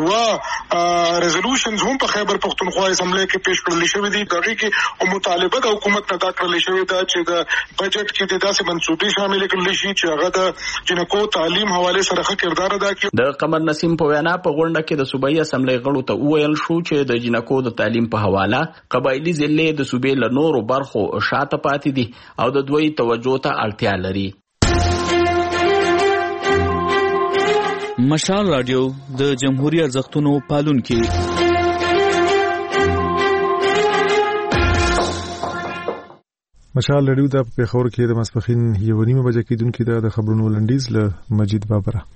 دوه ریزولوشنز هم په خیبر پښتونخوا اسمبلی کې پیش کړل شوې دي دغه کې مطالبه د حکومت نه دا کړل شوې دا چې د بجټ کې د داسې منصوبې شامل کړل شي چې هغه د جنکو تعلیم حواله سره ښه کردار ادا کړي. د قمر نسیم په وینا په غونډه کې د صوبایي اسمبلی غړو ته وویل شو چې د جنکو د تعلیم په حواله قبایلی ضلعې د صوبې له نورو برخو شاته پاتې دي او د دوی توجه ته اړتیا لري. مشال رادیو د جمهوریت ارزښتونو پالونکي. مشال رادیو د پیښور کې د ماسپخین 1:30 بجې کېدونکې د خبرونو لنډیز له مجید بابره.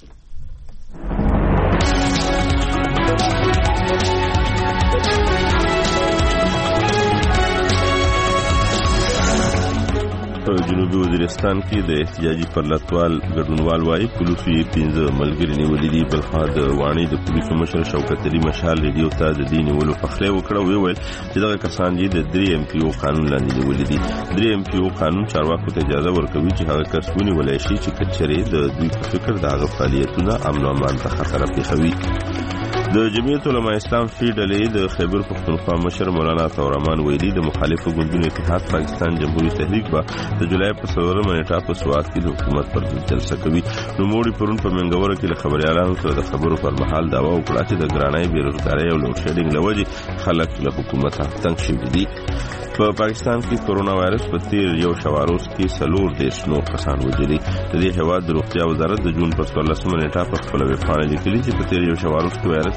جنوبي وزیرستان کې د احتجاجي پرلطوال ګډونوال وايي پولیسو یې 15 ملګري نیولي دي. بلخوا د وانی د پولیسو مشر شوکت علي مشال ریډیو ته د دې نیولو پخلی وکړه. ویل چې دغه کسان یې د 3 MPO قانون لاندې نیولي دي. 3 MPO قانون چارواکو ته اجازه ورکوي چې هغه کس ونیولی شي چې کچرې د دوی په فکر د هغه فعالیتونه امن او امان ته خطر پېښوي. د جمعیت علماء اسلام فی ډلې د خیبر پختونخوا مشر مولانا عطاالرحمن ویلي د مخالفو ګوندونو اتحاد پاکستان جمهوریت تحریک به د جولای په 4 نیټه په سوات کې د حکومت پر ضد جلسه کوي. نوموړي پرون په منګوره کې له خبريالانو سره د خبرو پر مهال دعوا وکړه چې د ګرانۍ بیروزګارۍ او لوډ شیډینګ له وجې خلک له حکومت تنګ شوي دي. په پاکستان کې کورونا وایرس په تیر یو شواروز کې 40 نور کسان وژلي. د دې هیواد د روغتیا وزارت د جون پر 14 نیټه په خپل ویب پاڼه لیکلي چې په تیر یو شواروز کې وایرس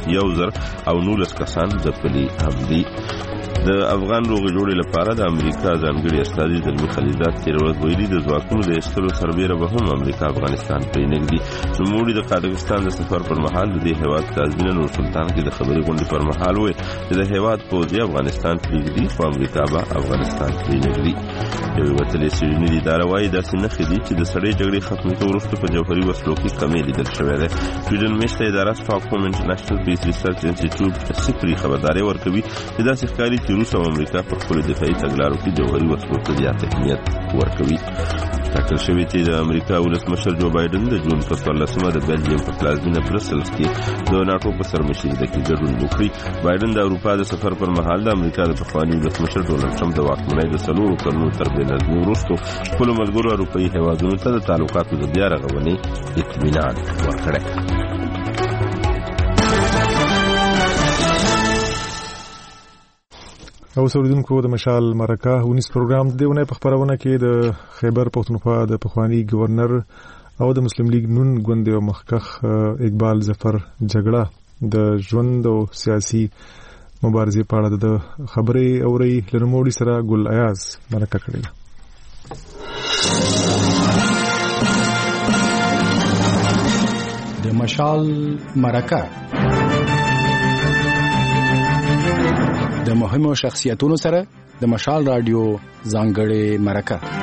1019 کسان ځپلي هم دي. د افغان روغې جوړې لپاره د امریکا ځانګړي استازي زلمي خلیزاد تیر ورځ ویلي د ځواکونو د ایستلو سربیره به هم امریکا افغانستان پرې نږدي. نوموړي د قازقستان د سفر پر مهال د دې هیواد تازمینه نور سلطان کې د خبري غونډې پر مهال وایي چې د هیواد پوځي افغانستان پرېږدي خو امریکا به افغانستان پرې نږدي. یو وتلې سړي د اداره وايي داسې نښې دي چې د سړې جګړې ختمېدو وروسته په جوهري وسلو کې کمې لیدل شوې ده. سویډن میشته اداره سټاکهولم انټرنیشنل پیس ریسرچ انسټیټیوټ سپری خبرداري ورکوي چې داسې ښکاري چې روس او امریکا په خپل دفاعي تګلارو کې جوهري وسلو ته زیات اهمیت ورکوي. ټاکل شوی چې د امریکا ولسمشر جو بایدن د جون په 14 د بلجیم په پلازمینه برسلز کې د ناتو په سرمشرۍ کې ګډون وکړي. بایدن د اروپا د سفر پر مهال د امریکا د پخواني ولسمشر ډونلډ ټرمپ د واکمنۍ د 4 کلونو تر بېنظمۍ وروسته خپلو ملګرو اروپایي هیوادونو ته د تعلقاتو د بیا رغونې اطمینان ورکړی. او سوریدونکو د مشال مرکه 19 پروګرام دیونه په خبرونه کې د خیبر پختونخوا د پخوانی گورنر او د مسلم لیگ نون ګوند او مخکخ اقبال ظفر جګړه د ژوند او سیاسي مبارزې په اړه د خبرې اوري لنموړي سره ګل ایاز مرکه کړې. د مشال مرکه د مهمو شخصیتونو سره د مشال رادیو ځانګړې مرکه.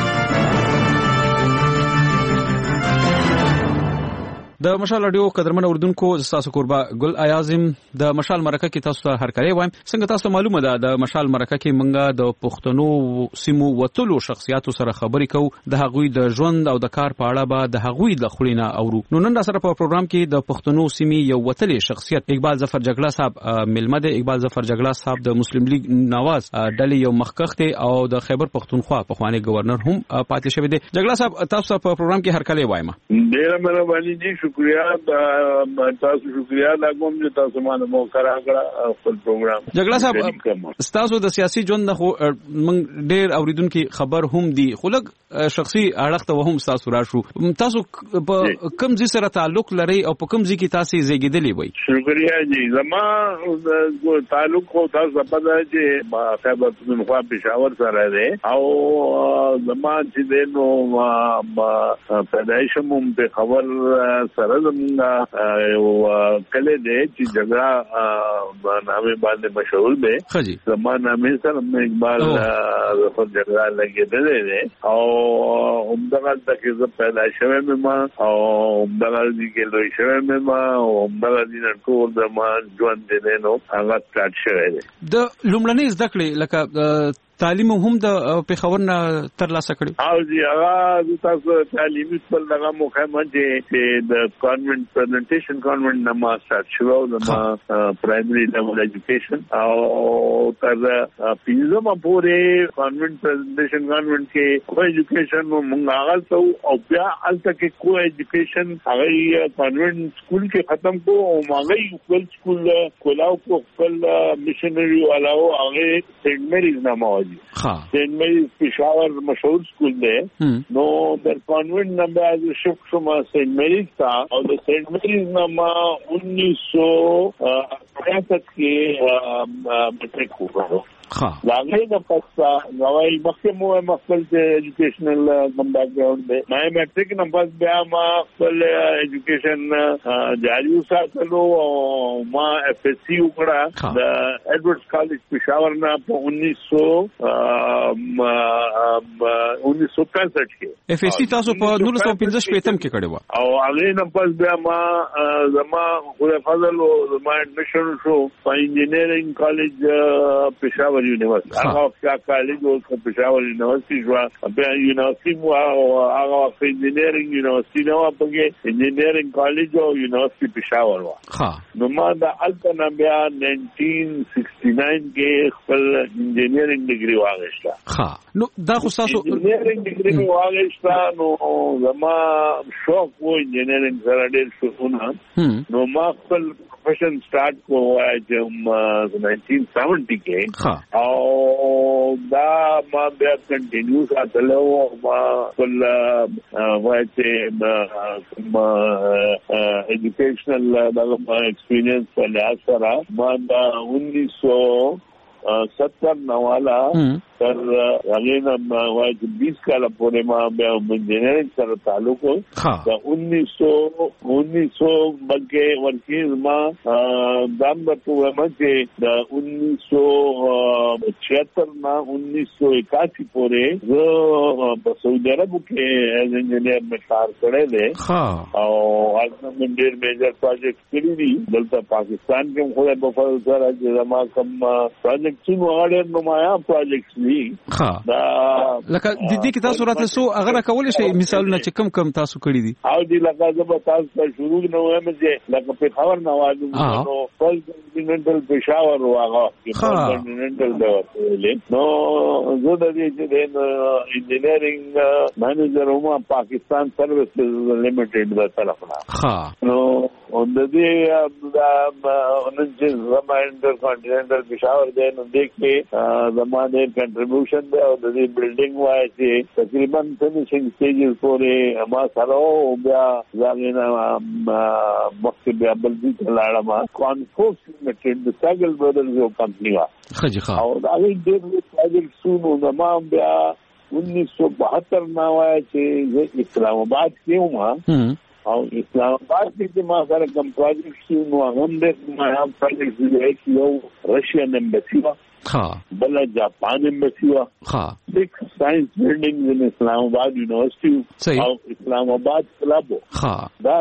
د مشال رادیو قدرمن اوردونکو تاسو کوربه ګل ایازم د مشال مرکه کې تاسو ته هرکلی وایم. څنګه تاسو معلومه ده د مشال مرکه کې منګه د پښتنو سیمو وتلو شخصیتو سره خبرې کوو د هغوی د ژوند او د کار په اړه به د هغوی د خلینا اورو. نو نن سره په پروګرام کې د پښتنو سیمې یو وتلې شخصیت اقبال ظفر جګړه صاحب ملمه ده. اقبال ظفر جګړه صاحب د مسلم لیگ نواز ډلې یو مخکخ ته او د خیبر پختونخوا پخوانی گورنر هم پاتې شوی دی. جګړه صاحب تاسو په پروګرام کې هرکلی وایم. ډیره مهرباني دي. شکریہ تاسو شکریہ دا کوم چې تاسو باندې موقع راکړه خپل پروګرام. جګړه صاحب تاسو د سیاسي ژوند خو موږ ډیر اوریدونکو خبر هم دي خو لږ شخصي اړخ ته هم تاسو راشو. تاسو په کوم ځای سره تعلق لري او په کوم ځای کې تاسو زیږیدلې وای؟ شکریہ جی. زما تعلق خو تاسو په دې چې خیبر پختونخوا پېښور سره ده او زما چې دنو پیدایش هم په خبر سره زمونږ کله دې چې جګړه نامې باندې مشهور دی. زمانه مې سره اقبال ظفر جګړه لګېدلې ده او همدغه تکي زه پیدا شوم مې او همدغه دې کې لوی شوم مې او همدغه دې ټول زمان ژوند دې نو هغه سٹارټ شوی دی. د لومړنۍ زده کړې لکه تعلیم هم د پیښور نه ترلاسه کړی او جی هغه تاسو تعلیمي خپل دغه مخامه چې د کانونټ پریزنټیشن کانونټ نه ما سٹارټ شو د پرایمري لیول ایجوکیشن او تر پیزما پورې کانونټ پریزنټیشن کانونټ کې کو ایجوکیشن مونږ هغه ته او بیا الته کې کو ایجوکیشن هغه کانونټ سکول کې ختم کو او هغه خپل سکول کولاو کو خپل مشنری علاوه هغه سیګ میریز نه دي سینټ میریز پېښور مشهور سکول دی نو د کانوینټ نه بیا شفټ شوم سینټ میریز ته او د سینټ میریز نه ما 1963 کې میټریک وکړو لاغې د پستا نوای مخکمو خپل ایجوکیشنل بیک ګراوند دی ما میټریک نه پس بیا ما خپل ایجوکیشن جاری وساتلو او ما اف ایس سی وکړه د ایډورډز کالج پېښور نه په 1965 کې اف ایس سی تاسو په 1915 کې کړو او هغه نه پس بیا ما زما خدای فضل او ما ایڈمیشن شو په انجینرینګ کالج پېښور یونیورسيټي هغه کالج او پېښور یونیورسيټي جوړه بیا یونیورسيټي او هغه انجینرینګ یونیورسيټي نو په انجینرینګ کالج او یونیورسيټي پېښور وا نو ما د الټنا بیا 1969 کې خپل انجینرینګ ډیګري واغښته نو دا خو تاسو انجینرینګ ډیګري واغښته نو زما شوق و انجینرینګ سره ډېر شوونه نو ما خپل پروفیشن سٹارټ کوه چې 1970 کې او دا ما بیا کنټینیو ساتلو ما خپل وايي ایجوکیشنل ایکسپیرینس په لحاظ سره ما دا 1970 نوالا تر هغه نه وايي 20 کال پورې ما بیا انجینرینګ سره تعلق و دا 1900 بلکې ورکیز ما دام په مکه دا 1976 نه 1981 پورې زه په سعودي عرب کې ایز انجینیر مې کار کړی دی او هغه من ډېر میجر پروجیکټ کړی دي دلته پاکستان کې خو په فضل سره چې زما کوم پروجیکټ نو اړ نو ما پروجیکټ دا لکه د دې کې تاسو راته سو هغه کول شي مثالونه چې کم تاسو کړی دي او دې لکه زه به تاسو ته شروع نه وایم چې لکه په خبر نه واجب نو فل کانټیننټل پېښور واغه کانټیننټل دا نو زه د دې چې انجینرینګ مانیجر وم پاکستان سروسز لیمیټډ د طرفنا نو د دې دا چې زما انټر کانټیننټل پېښور دی نو دې کې زمانه کنټریبیوشن دی او د دې بلډینګ وایي چې تقریبا فینیشنګ سټیجز پورې ما سره او بیا ځانونه مخکې بیا بل دې لاړم کانفورس میټډ د ساګل برادرز یو کمپنی وا او دا دې پروجیکټ سونو زما بیا 1972 نه وایي چې اسلام آباد کې ومه او اسلام آباد کې ما سره کوم پروجیکټ نو هم دې ما هم پروجیکټ دی چې یو رشین ایمبسی وا بل جاپان ایمبسی وا بig science buildings in اسلام آباد یونیورسيټي او اسلام آباد کلب دا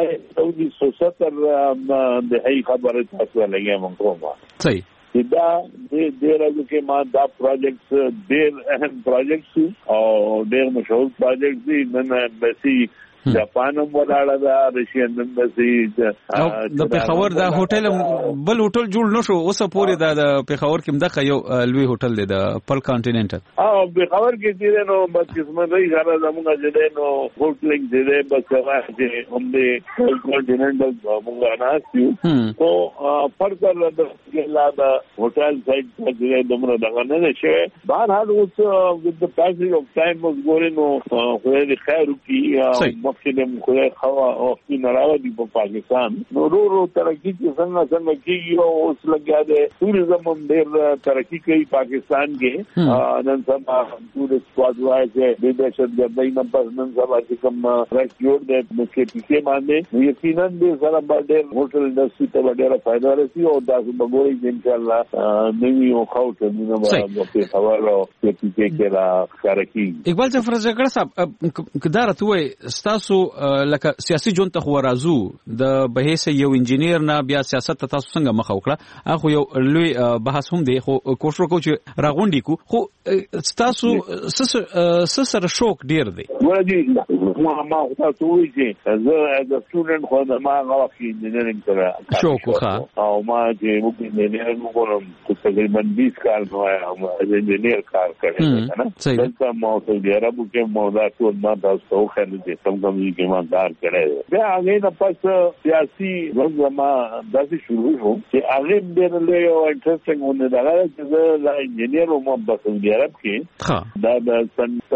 1970 د هي خبره تاسو لګیا مونږ کومه صحیح دا ډېر کې ما دا پروجیکټ ډېر اهم پروجیکټ او ډېر مشهور پروجیکټ دي نن ایمبسی جاپان هم ولاړه دا رشین ایمبسی د پېښور دا هوټل بل هوټل جوړ نشو اوس پورې دا د پېښور کې مدخه یو لوی هوټل دی د پل کانټیننټل او پېښور کې چې نو بس قسمت یې غره زموږ چې نو هوټلینګ دې بس چې هم دې پل کانټیننټل موږ نه سیو او فرض د لا د هوټل سایت چې دمر دغه نه شي بهر حال اوس with the passage of time was going نو خو دې خیر کی مخکې خو خوا او په نړیوال دی په پاکستان نو ورو ترقی چې څنګه کیږي اوس لګیا دی ټوریزم هم ډېر ترقی کوي پاکستان کې نن سبا ټوریست سکواډ وایي چې د دهشتګردۍ نه پس نن سبا چې کوم ریسټورنټ دی نو کې پکې باندې یقینا دې سره ډېر هوټل انډستری ته ډېر فائدہ رسي او تاسو به ګورئ ان شاء الله نوی او خاطر نه به په حواله کې را کارکی اقبال جعفر جګړه صاحب کدارت وای تاسو لکه سیاسي جون ته خو راځو د بهیس یو انجینیر نه بیا سیاست ته تاسو څنګه مخ وکړه اخو یو لوی بحث هم دی خو کوشش وکړو چې راغونډي کو خو تاسو سره شوق ډیر دی ورته ما تاسو وی چې زه از سټوډنټ خو د ما غواړم انجینرینګ سره شوکو او ما چې موږ انجینرینګ وکړم تقریبا 20 کال نو از انجینیر کار کړی نه دلته ما سعودي عرب کې مودا ټول ما تاسو خو چې څنګه موږ کې ما کار کړی بیا هغه نه پس سیاسي وګما داسې شروع شو چې هغه ډېر له انټرېسټینګ ونه دا چې زه انجینیر وم په سعودي عرب کې دا د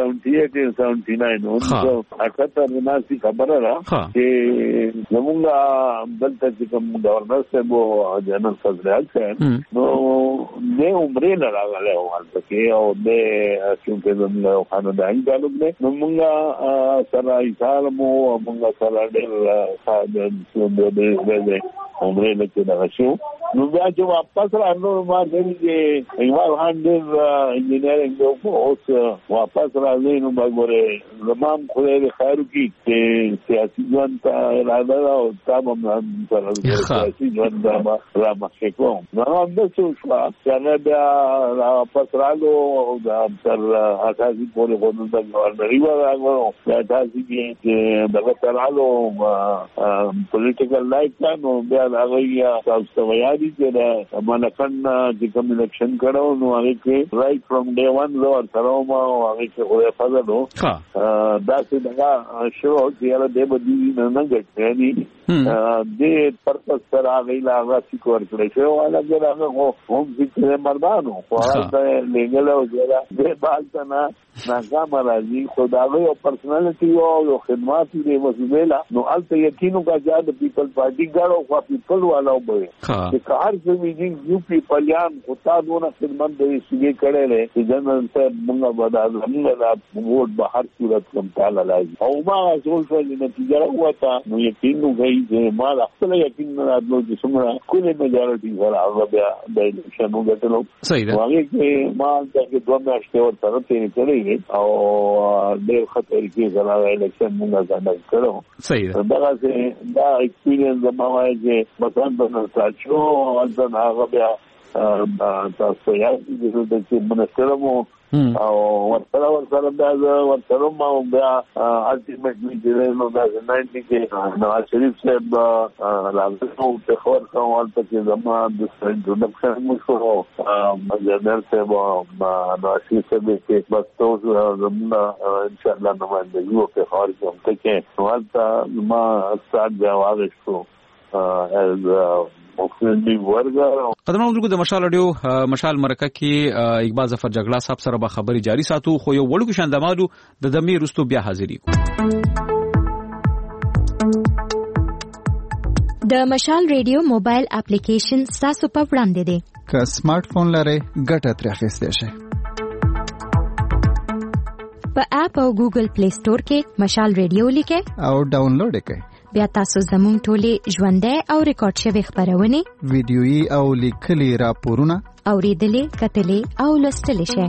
78-79 نو اکثر ناسي خبره را چې زمونږ دلته چې کوم گورنر صاحب او جنرال سکرټری نو د عمرې نه راغله ورته کې او د چې زمونږ خاندان تعلق نه نو موږ سره ایثار مو موږ سره ډېر ساده د عمرې لکه دا شو نو بیا چې واپس راغلو ما دې ایوال هاندل انجینرینګ او اوس واپس راغلی نو باندې زمام خدای خیر کی چې سیاسي ژوند ته اراده او تمام سره سیاسي ژوند را مخکې کوم نو هم د څه شو چې بیا واپس راغلو او د تر اساسي پورې غوډه د گورنري راغلو بیا تاسو کې دغه ترالو پولیټیکل لایف نو بیا هغه تاسو ویادي چې مالکن چې کوم الیکشن کړو نو هغه کې رائټ فرام ډے 1 لو سره ما هغه کې خو فضل دا چې دا شو چې یاره د بدی نه غټنی د پرپس سره هغه لا غاسي کور کړی شو هغه هغه هم چې مردانو خو هغه لګل او د بالتنا ناکام راځي خدای او پرسنالټي او خدمات دې وسیله نو البته یقینو کا جاد پیپل پارټي ګاړو خو پیپل والا وبوي چې کار زميږي یو پیپلیان او تاسو خدمت دې سږي کړي چې جنرال صاحب موږ بدل موږ ووټ به هر صورت کوم تعالی لازم او ما ټول څه نتیجه وتا نو یقینو کوي چې ما خپل یقین نه راځو چې څومره کومه میجارټي سره هغه بیا د الیکشن وګټلو صحیح ده هغه کې ما چې دوه میاشتې ورته تیر کړی او ډېر خطر کې زراوه الیکشن موږ ځان کړو صحیح ده دا چې دا ایکسپیرینس ما وایي چې مثلا په تاسو او هغه بیا تاسو یې د منستر مو او ورسره بیا ما بیا الټیمیټلی چې نو دا 90 کې نواز شریف صاحب راځو په خبر کوم چې زما د انټروډکشن مو شو جنرال صاحب نواز شریف صاحب کې بس تاسو زما ان شاء الله نو باندې یو په خبر کوم چې نو ما ستاسو جواب شو قدرمن اوریدونکو د مشال رادیو مشال مرکه کې اقبال ظفر جګړه صاحب سره به خبري جاری ساتو خو یو وړو کې شاندمالو د دمې رستو بیا حاضری د مشال رادیو موبایل اپلیکیشن تاسو په وړاندې دی که سمارټ فون لرئ ګټه ترې اخیستئ شئ په اپ او ګوګل پلی سٹور کې مشال رادیو لیکئ او ډاونلوډ کړئ بیا تاسو زموږ ټولې ژوندۍ او ریکارډ شوی خبرونه ویډیويي او لیکلي راپورونه اوریدلې کتلې او لوستلې شئ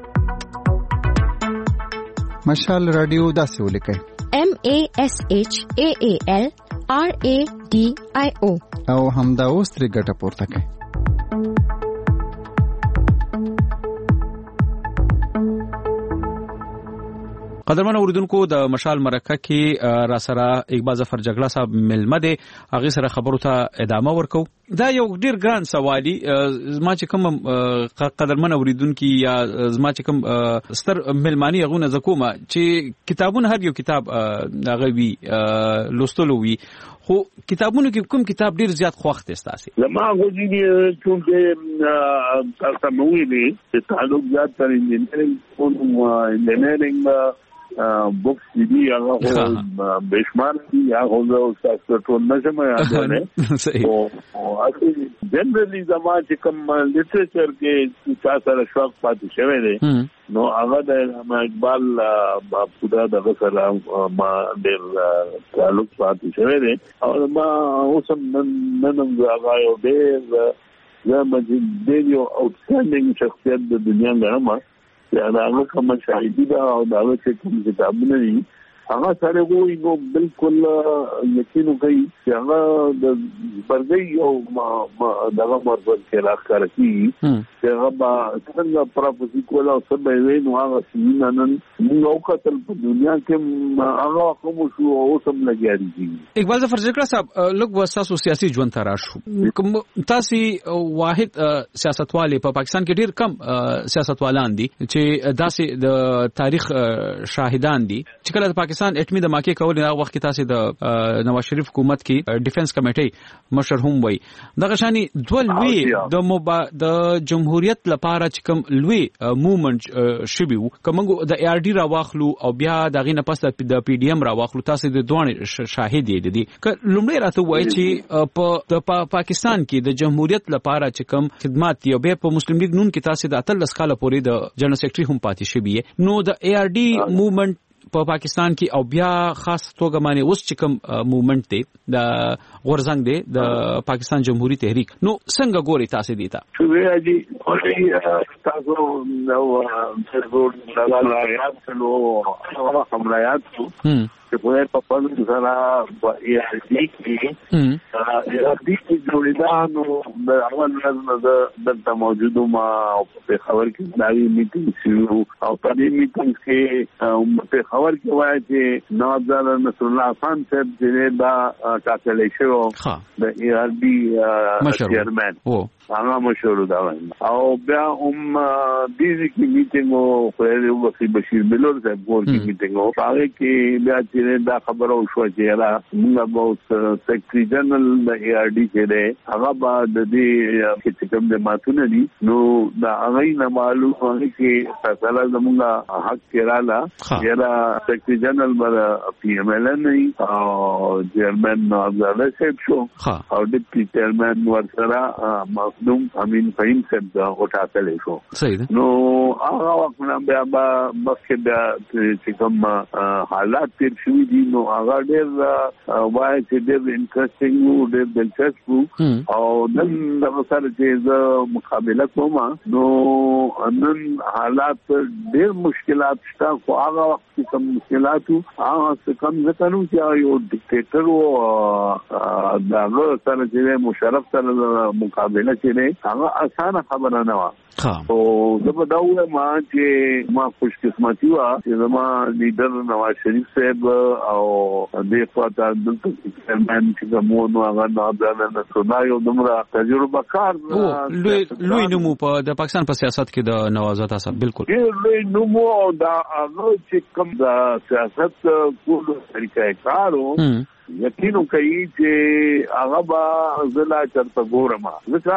مشال رادیو داسې ولیکئ MASHAALRADIO او همدا اوس ترې ګټه پورته کړئ قدرمن اوریدونکو د مشال مرکه کې را سره اقبال ظفر جګړه صاحب ملمه دي هغه سره خبرو ته ادامه ورکو دا یو ډیر ګران سوالي زما چې کوم قدرمن اوریدونکو یا زما چې کوم ستر ملمانی غونه زکوما چې کتابونه هر یو کتاب هغه وی لوستلو وی خو کتابونو کې کوم کتاب ډیر زیات خوښ دي تاسو زما غوږی چې تاسو مو ویلي چې تعلق زیات تر انجینرینګ بوکس دي هغه بشمار دي هغه تاسو ټول نشم یادونه او اصلي جنرالي زما چې کوم لیټریچر کې تاسو شوق پاتې شوی دی نو هغه د اقبال په دغه سره ما ډېر تعلق پاتې شوی دی او ما اوس نن هغه یو ډېر زما د یو اوټسټینډینګ شخصیت د دنیا غوړم دا هغه کوم شاهدی دا او دا چې کوم کتابونه دي هغه سره وایي نو بالکل یقین کوي چې هغه د برګي او دغه مربوط کې راکړی چې هغه څنګه پروپوزي کولا او څه به وي نو هغه سیننن نو کتل په دنیا کې هغه کوم شو او سم لګیږي. اقبال ظفر ذکر صاحب لوګ وساسو سیاسي ژوند تراشو تاسو واحد سیاستوال په پاکستان کې ډیر کم سیاستوالان دي چې داسې د تاریخ شاهدان دي چې کله د پاکستان اټمی د ماکي کول نه وخت کې تاسو د نواز شریف حکومت کې ډیفنس کمیټي مشر هم وای دغه شانی دولوي د جمهوریت لپاره چې کوم لوی موومنت شوبو کومګو د ای آر ډي راواخلو او بیا دغه نه پس د پی ډی ام راواخلو تاسو د دوه شاهد دي ک لومړی راته وای چې په پاکستان کې د جمهوریت لپاره چې کوم خدمات دی او به په مسلم لیگ نون کې تاسو د اتل سکاله پورې د جنرال سیکریټري هم پاتې شوی نو د ای آر ډي موومنت په پاکستان کې او بیا خاص توګه باندې اوس چې کوم موومنت دی د غورزنګ دی د پاکستان جمهوریت تحریک نو څنګه ګوري تاسو دیتا شوې دي او تاسو نو څنګه راغلاو نو حملات چې په پاکستان سره ای آر ډي کې جوړیدانو د اول د موجوده ما په خبر کې دایي میټینګ شروع او په دې میټینګ کې په خبر کې وایي چې نواب نصر الله خان صاحب چې دا ټاکل شو د ای آر ډي چیرمن هغه مشور دا او بیا دې کې میټینګ او خو وخت بشیر بلور صاحب ګور کې میټینګ او هغه کې بیا چې دا خبره وشو چې را موږ به سیکرټری جنرال د ای آر ډي کې ده هغه بعد دې چې کوم د ماتونه دي نو دا هغه نه معلومه چې فیصله زموږه حق کړاله یلا سیکرټری جنرال بر پی ایم ایل ان او چیرمن نواب صاحب شو او ډیپټي چیرمن ورسره مخدوم امین فهیم صاحب وټاکل شو نو هغه وخت نه بیا مخکې بیا چې کوم حالات تیر شوي دي نو هغه ډېر وایي چې ډېر انټرسټینګ وو ډېر دلچسپ او نن دغه سره چې زه مقابله کوم نو نن حالات ډېر مشکلات شته خو هغه وخت کې کوم مشکلات هغه څه کم ځکه نو چې یو ډیکټیټر وو دغه سره چې مشرف سره مقابله کړي هغه اسانه خبره نه وه او زه به دا وایم چې ما خوش قسمتي وه چې زما لیډر نواز شریف صاحب او دې خواته دلته چیرمن چې کومو نو هغه نواب نصر الله یو دومره تجربه کار لوی نومو په د پاکستان په سیاست کې د نواز صاحب بالکل لوی نومو او دا هغه چې کوم د سیاست کولو طریقې کارو یقینو کوي چې هغه به زلا چرته ګورم ځکه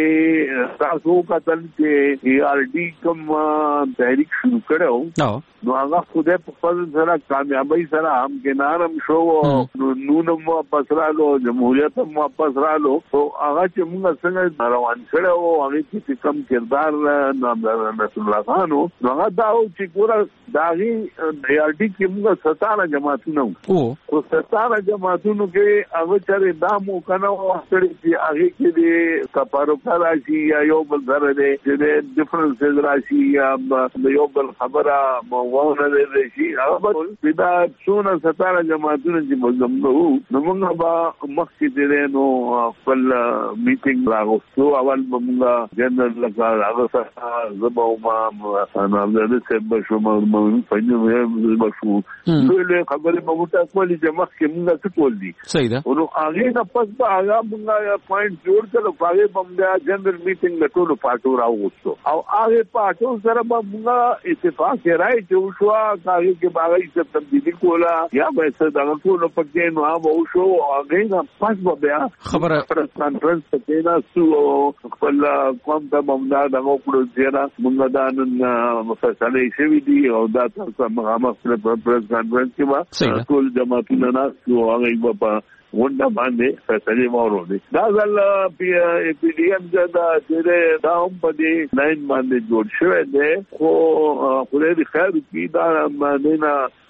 چې تاسو کتل چې ای آر ډي کوم تحریک شروع کړو نو هغه خوده په خپل سره کامیابی سره هم کنارم شو نو نو واپس رالو جمهوریت هم واپس رالو او هغه چې موږ څنګه روان کړو هغه چې کوم کردار نصر الله خان نو هغه دا چې ګوره داغي ای آر ډي کې موږ 17 جماعتونه او 17 جماعتونو کې هغه چې دا مو کنه وختري چې هغه کې دي تفاروق راشي یا یو بل سره دي چې ډیفرنس راشي یا یو بل خبره وونه دي شي هغه په څونه 17 جماعتونو چې موږ نو موږ به مخکې دي نو خپل میټینګ راغوستو اول موږ جنرال لکه هغه سره زبو ما انا د څه شو موږ په نوې بشو له خبره په وټه کولې چې مخکې موږ څه کول دي صحیح ده نو هغه د پس په هغه موږ پوینټ جوړ کړو هغه باندې جنرال میټینګ له ټولو پارټو راوستو او هغه پارټو سره موږ اتفاق راي چې شو هغه کې باغې څه تبدیلی کولا یا به څه دا ټولو پکې نو هغه شو هغه د پس په بیا خبره کانفرنس کې دا سو خپل کوم ته باندې دا وکړو چې موږ دا نن مفصله شوی دی او دا تاسو مخامخ پر پریس کانفرنس کې ټول جماعتونه ناسو هغه په ونده باندې فیصله مورو دي دا ځل پی ډی ایم دا چې دا هم په دې لاین باندې جوړ شوی دی خو خو دې خیر کی دا باندې نه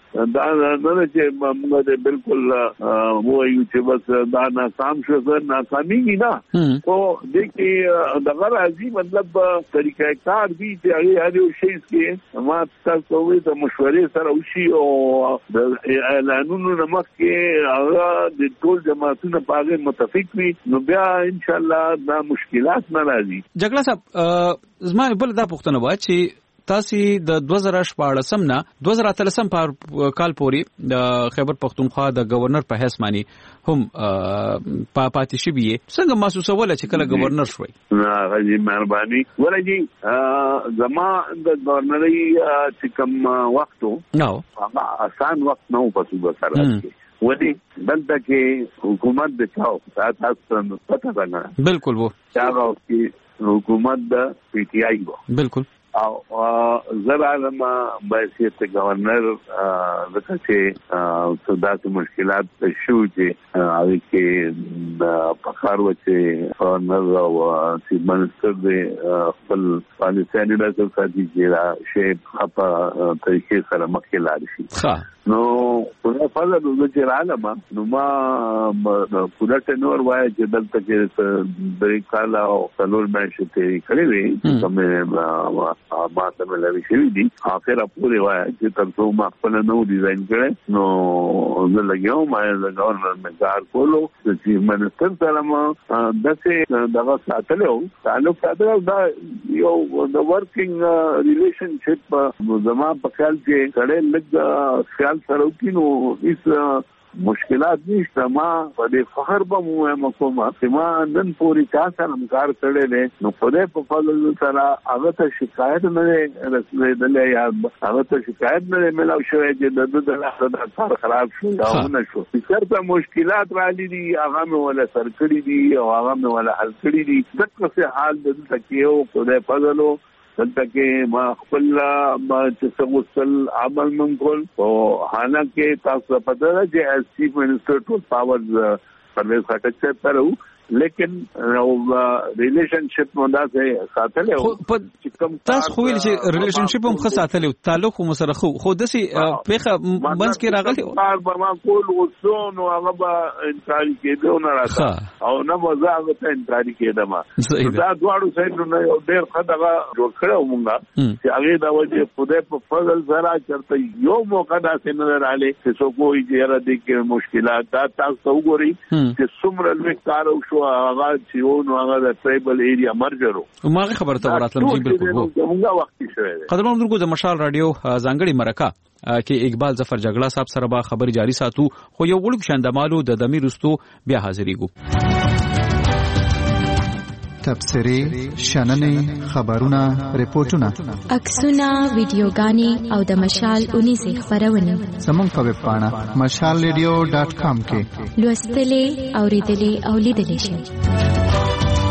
دا نه چې موږ بالکل وایو چې بس دا ناکام شو ناکامي نه او د کې دغه راځي مطلب طریقہ کار دي چې هغه یو شی کې ما تاسو وې د مشورې سره وشي او د اعلانونو نمک کې هغه د ټول جماعتونو په اړه متفق وي نو بیا ان شاء الله دا مشکلات نه راځي. جګړه صاحب زما بل دا پوښتنه و چې تاسو د 2014 نه 2013 کال پورې د خیبر پختونخوا د گورنر په حیث مانی هم پاتې شوی څنګه محسوسه ولا چې کله گورنر شوي؟ غږی مهرباني ولګي زما د گورنري چې کوم وختو نو آسان وخت نو په صوبه سره ودی دلته کې حکومت د چاو تاسو پته ده بالکل وو چاغو کې حکومت د پی ټی آی وو بالکل او زرالم بحیثیت گورنر ځکه چې صدات مشکلات شو چې هغه کې پخار وچه گورنر او چیف منسٹر د خپل پالیسي د ساتي چې شی په طریقې سره مخکې لاړ شي نو په فضل د چرالم نو ما پوره ټنور وای چې دلته کې د کال او څلور مېشته تیری کړې وي کومه ما ته ملوي شي دي اخر پورې وای چې تاسو ما خپل نو ډیزاین کړې نو زه لګیاو ما د گورنر مګار کولو چې منستر سره ما دغه دغه ساتلو تعلق ساتلو دا یو د ورکینګ ریلیشنشپ زما په خیال کې کړه لږ خیال سره کینو هیڅ مشکلات نشته. ما په دې فخر به مو مکوما چې ما نن پوری چا سره کار کړل دي نو په دې په فضل سره هغه ته شکایت نه رسېدلې یا هغه ته شکایت نه ملاو شوې چې د لحظه کار خراب شو یا نه شو څرته مشکلات راځي دي هغه مې ولا سر کړی دي او هغه مې ولا حل کړی دي دغه څه حال د تکیو په دې فضلو دلته کې ما خپل ما چې څنګه عمل منکول او حالانکه تاسو په دغه چې چیف منسٹر ټول پاورز پرویز خټک سره لیکن ریلیشنشپ مونږه سره ساتلو تاسو خو ویل چې ریلیشنشپ هم خاصاتلو تعلق هم سره خو دسي پیخه منځ کې راغلی او ما کول وسون او هغه به انکار کېدو نه راځه او نه مزه هغه ته انکار کېده ما دا دواړو سره نه یو ډېر خدغه جوړ کړو مونږه چې هغه دا وجه خدای په فضل سره چرته یو موقع دا څنګه رااله چې څوک وایي چې را دي کې مشکلات تاسو وګورئ چې څومره لوی کار وشو هغه چې نو هغه د ټریبل ایریا مرجرو ماغه خبره ته وراتلم چې بالکل موږ وخت شوه قدرمن درګو د مشال رادیو ځانګړي مرکه کې اقبال ظفر جګړه صاحب سره به خبر جاری ساتو خو یو وړوک شاندمالو د دمیر رستو بیا حاضرېګو تبصرې شننې خبرونه ریپورتونه عکسونه ویډیوګانې او د مشال 19 خبرونه زموږ په ویب پاڼه mashalradio.com کې لوستلې اوریدلې او لیدلې شئ.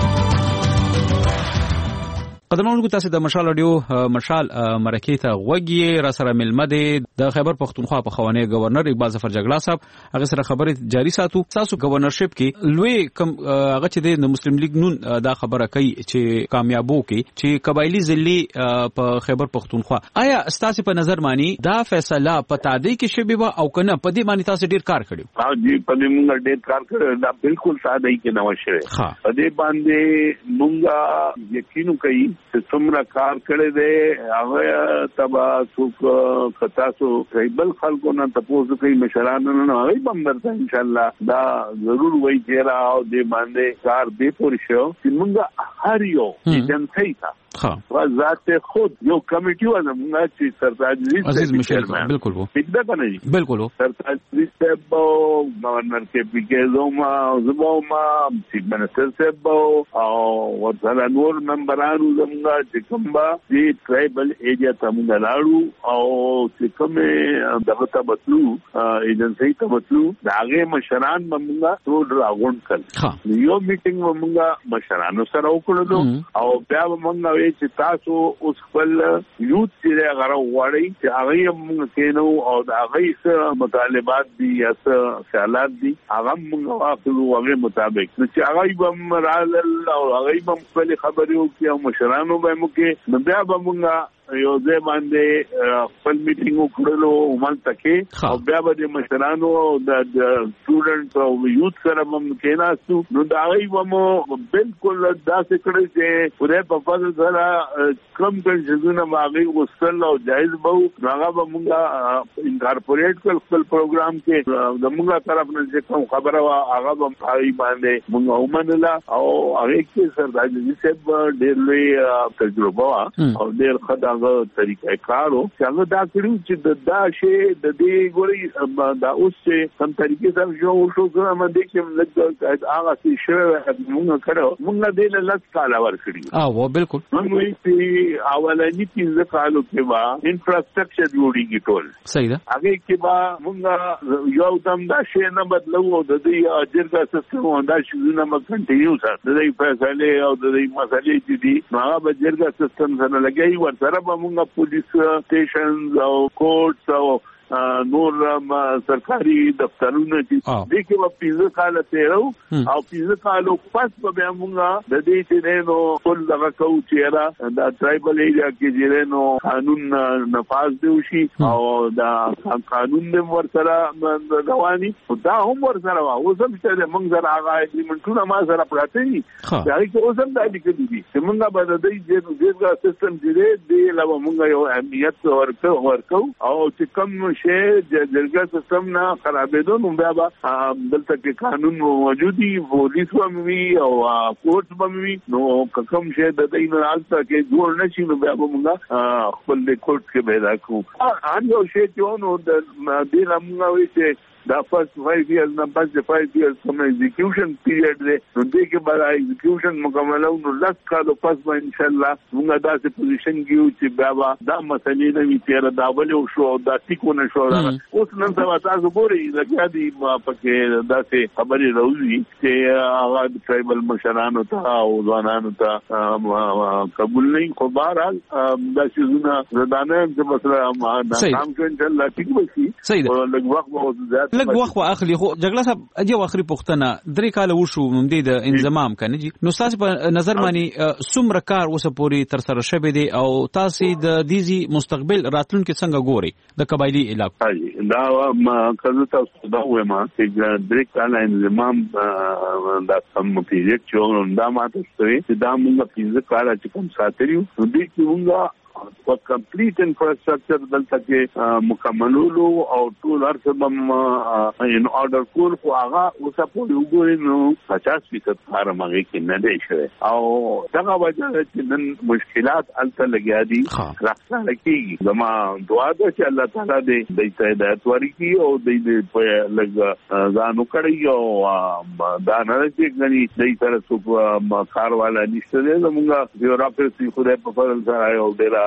قدرمنو تاسو د مشال رادیو مشال مرکه ته غوږی را سره ملمده د خیبر پختونخوا په خوانی گورنر اقبال ظفر جګړه صاحب هغه سره خبرې جاری ساتو. تاسو گورنرشپ کې لوی کم هغه چې د مسلم لیگ نون دا خبره کوي چې کامیابو کې چې قبایلی ضلعي په خیبر پختونخوا آیا تاسو په نظر مانی دا فیصله په تادی کې شوی و او کنه په دې معنی تاسو ډیر کار کړو؟ ها جی په دې موږ ډیر کار کړو دا بالکل ساده کې نه وشوي په دې باندې موږ یقین کوي چې څومره کار کړی دی هغه تبا څوک کتاسو ټریبل خلکو نه تاسو کوي مشرانو نه هغه بمبرته ان شاء الله دا ضرور وایي چې را او دې باندې کار به پوره شو چې موږ هر یو جنسي تا ذات خود یو کمیټي و زموږ چې سرتاج عزیز مشال بالکل وو پکدا کنه جی بالکل وو سرتاج صاحب گورنر کې پیګزوما زبوما چیف منسٹر صاحب او ورته نور ممبرانو زموږ چې کوم دې ټرایبل ایریا ته موږ لاړو او چې کومه دغه ته بتلو ایجنسی ته بتلو داغه مشران موږ ټول راغون کړ یو میټینګ موږ مشرانو سره وکړو او بیا موږ چې تاسو اوس خپل یوت چې هغه غواړي چې هغه موږ کینو او د هغه څه مطالبات دي یا څه خیالات دي هغه موږ واخلو هغه مطابق چې هغه به مرال او هغه به خپل خبرې وکړي او مشرانو به موږ بیا به موږ یو ځای باندې خپل میټینګ وکړلو ومنځ کې او بیا به د مشرانو د سټوډنټ او یوث سره هم کېناستو نو دا غي ومو بالکل داسې کړی چې پوره په فضل سره کم کنجونه باغی وصل او جایز بو هغه به مونږه انکارپوریټ کړ خپل پروګرام کې د مونږه طرف نه چې کوم خبره وا هغه به پای باندې مونږه ومنله او هغه کې سردار جی صاحب ډېر لوی تجربه او ډېر خدای طریقې کارو چې هغه دا کړو چې دا شی د دې ګوري دا اوس چې کوم طریقې سره جو شو کوم باندې کې لږ هغه څه شوه مونږ کړو مونږ دې له لاس کاله ور کړی او بالکل نو چې اولنی 15 کالو کې با انفراستراکچر جوړیږي ټول صحیح ده هغه کې با مونږ یو دم دا شی نه بدلو د دې جرګه سیستم او دا شی نه مکنټینیو سره د دې فیصله او د دې مسلې چې دي هغه به جرګه سیستم سره لګي ورسره به مونږ پولیس سټیشنز او کورټس او نور سرکاري دفترونه چې د کې په 15 کال تیرو او 15 کالو پس به موږ د دې چې نو ټول دغه کو چې را د ټرایبل ایریا کې چې نو قانون نفاذ دی شي او دا قانون د ورسره رواني دا هم ورسره او زم چې موږ سره هغه اګریمنټونه ما سره پراته دي دا کې اوسم د دې کې دي چې موږ به د دې سیستم چې دی له موږ یو اهمیت ورکو او چې کوم شی جرګه سیستم نه خرابېدو نو بیا به دلته کې قانون موجودي پولیس هم وي او کورټ هم وي نو کوم شی د دې نه حالت کې جوړ نشي نو بیا به موږ خپل د کورټ کې پیدا کوو ان یو شی چې نو د دې لمغه وي چې دا فرست 5 years نه پس د 5 years کوم ایگزیکیوشن پیریډ دی نو دې کې به ایگزیکیوشن مکمل نو لاس کالو پس به ان شاء الله موږ داسې پوزیشن کیو چې بیا دا مسلې نه وي تیر دا ولې شو دا ټیکو نه شو اوس نن سبا تاسو ګورئ لکه دي پکې داسې خبرې راوځي چې هغه ټرایبل مشرانو ته او ځوانانو ته قبول نه خو بهرحال دا شیزونه زدانه چې مثلا ناکام شو ان شاء الله ټیک وشي لږ وخت به لږ وخت واخلي خو جګړه صاحب یو اخري پوښتنه 3 کال وشو ممدې د انضمام کنه جی نو تاسو په نظر باندې څومره کار اوسه پوری تر سره شوه دي او تاسو د دیزي مستقبل راتلونکو څنګه ګوري د قبایلی علاقو دا ما کله تاسو دا وایم چې 3 کال انضمام دا سم پروجیکټ چې دا ماته ستوي چې دا موږ 15 کال چې کوم ساتریو نو دې کې موږ او کمپلیټ انفراستراکچر دلته کې مکملولو او ټول ارسبم ان اورډر کول خو هغه اوسه په وګورئ نو 50% کار مګي کې نه دی شوی او دا وجه چې نن مشکلات الته لګیا دي راځه لکه زما دعا ده چې الله تعالی دې د هدایت ورکړي او دې په لګ ځانو کړی او دا نه چې غني دې سره څوک کار والا نشته زمونږ بیوروکراسي خو دې په فضل سره یو ډیر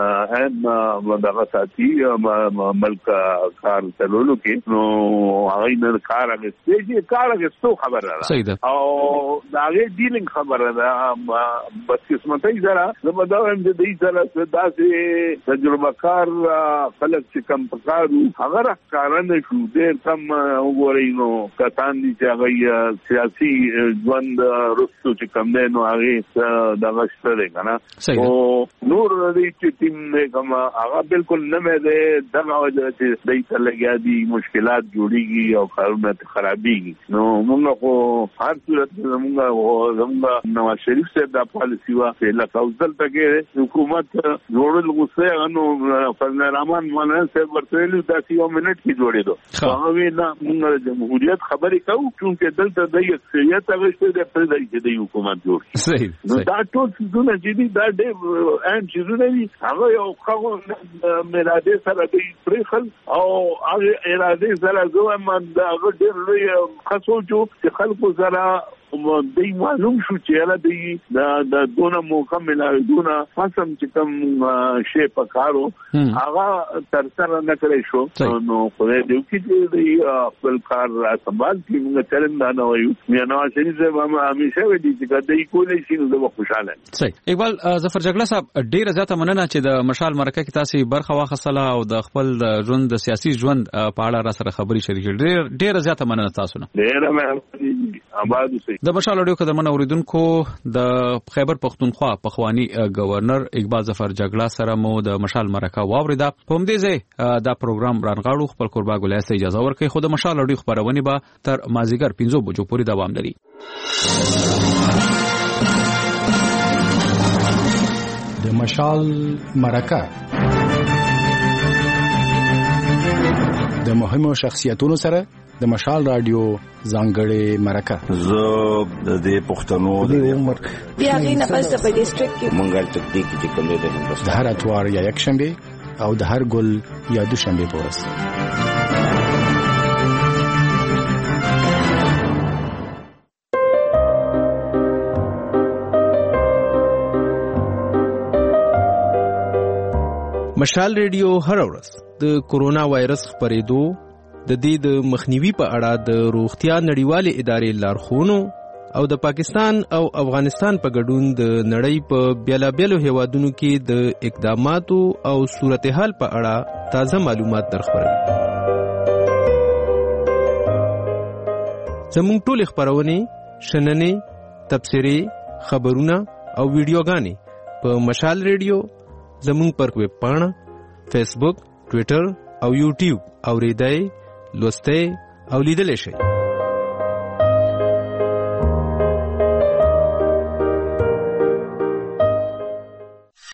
دغه ساتي ملک کار چلولو کې نو هغه نه کار هغه کار هغه خبره او دا هغه ډیلینګ خبره ده بس قسمتای زرا زموږ د دې سره داسې تجربه کار خلک چې کم پکارو هغه کارونه شو ډېر کم وګورئ نو کسان دي چې هغه سیاسي ژوند رسو چې کم دی نو هغه دغه شته کنه او نور چې ټیم نه کوم هغه بالکل نه مې ده دغه وجه چې دای ته لګیا دي مشکلات جوړیږي او کارونه خرابېږي نو موږ خو هر صورت زموږ نواز شریف صاحب د پالیسی وا په لکاوزل تګ حکومت جوړل غوسه نو فضل الرحمن مولانا صاحب ورته د 10 منټ کې جوړېدو هغه نه موږ جمهوریت خبرې کوو چې دلته د اکثریت هغه څه د پردای د حکومت جوړ صحیح دا ټول څه چې دي دا ډېر اهم څه دي هغه یو خو ملاده سره دی پرخل او هغه اراده سره زما د هغه ډېر لوی خصوصو چې خلکو سره دی معلوم شو چې دی د دونه مکمله دونه قسم چې کوم شی پکارو هغه تر سره نه کړی شو نو خدای دې چې دی خپل کار را سمبال کړي موږ چلند نه وایو میانه شریف زما همیشه ویلي چې دی کولای شي نو زه خوشاله صحیح اقبال ظفر جګړه صاحب ډیره زیاته مننه چې د مشال مرکه کې تاسو برخه واخصله او د خپل ژوند د سیاسي ژوند په اړه را سره خبري شریک ډیره زیاته مننه تاسو نه ډیره مې آباد اوسئ د مشال رادیو قدرمن اوریدونکو د خیبر پختونخوا پخوانی گورنر اقبال ظفر جګړه سره مو د مشال مرکه واوریدا. په همدې ځای دا پروګرام رانغاړو. خپل قربا ګلایسته اجازه ورکړئ. خو د مشال رادیو خبرونه به تر مازیګر 5 بجو پورې دوام لري. د مشال مرکه د مهمو شخصیتونو سره د مشال رادیو ځانګړې مرکه. زه د پښتنو د عمر بیا غینه پس په ډیسټریکټ کې مونږه تکتیک چې کوم دی د هندوستان د هر اتوار یا یک شنبه او د هر ګل یا دوشنبه پورس. مشال ریډیو هر ورځ د کورونا وایرس خپرېدو د دې د مخنیوي په اړه د روغتیا نړیوالې ادارې لارښوونو او د پاکستان او افغانستان په ګډون د نړۍ په بیلابیلو هیوادونو کې د اقداماتو او صورتحال په اړه تازه معلومات درخبروي. زموږ ټولې خپرونې، شننې، تبصرې، خبرونه او ویډیوګانې په مشال ریډیو زموږ پر ویب پاڼه، فیسبوک، ټویټر او یوټیوب اوریدای، لوستای او لیدلای شئ.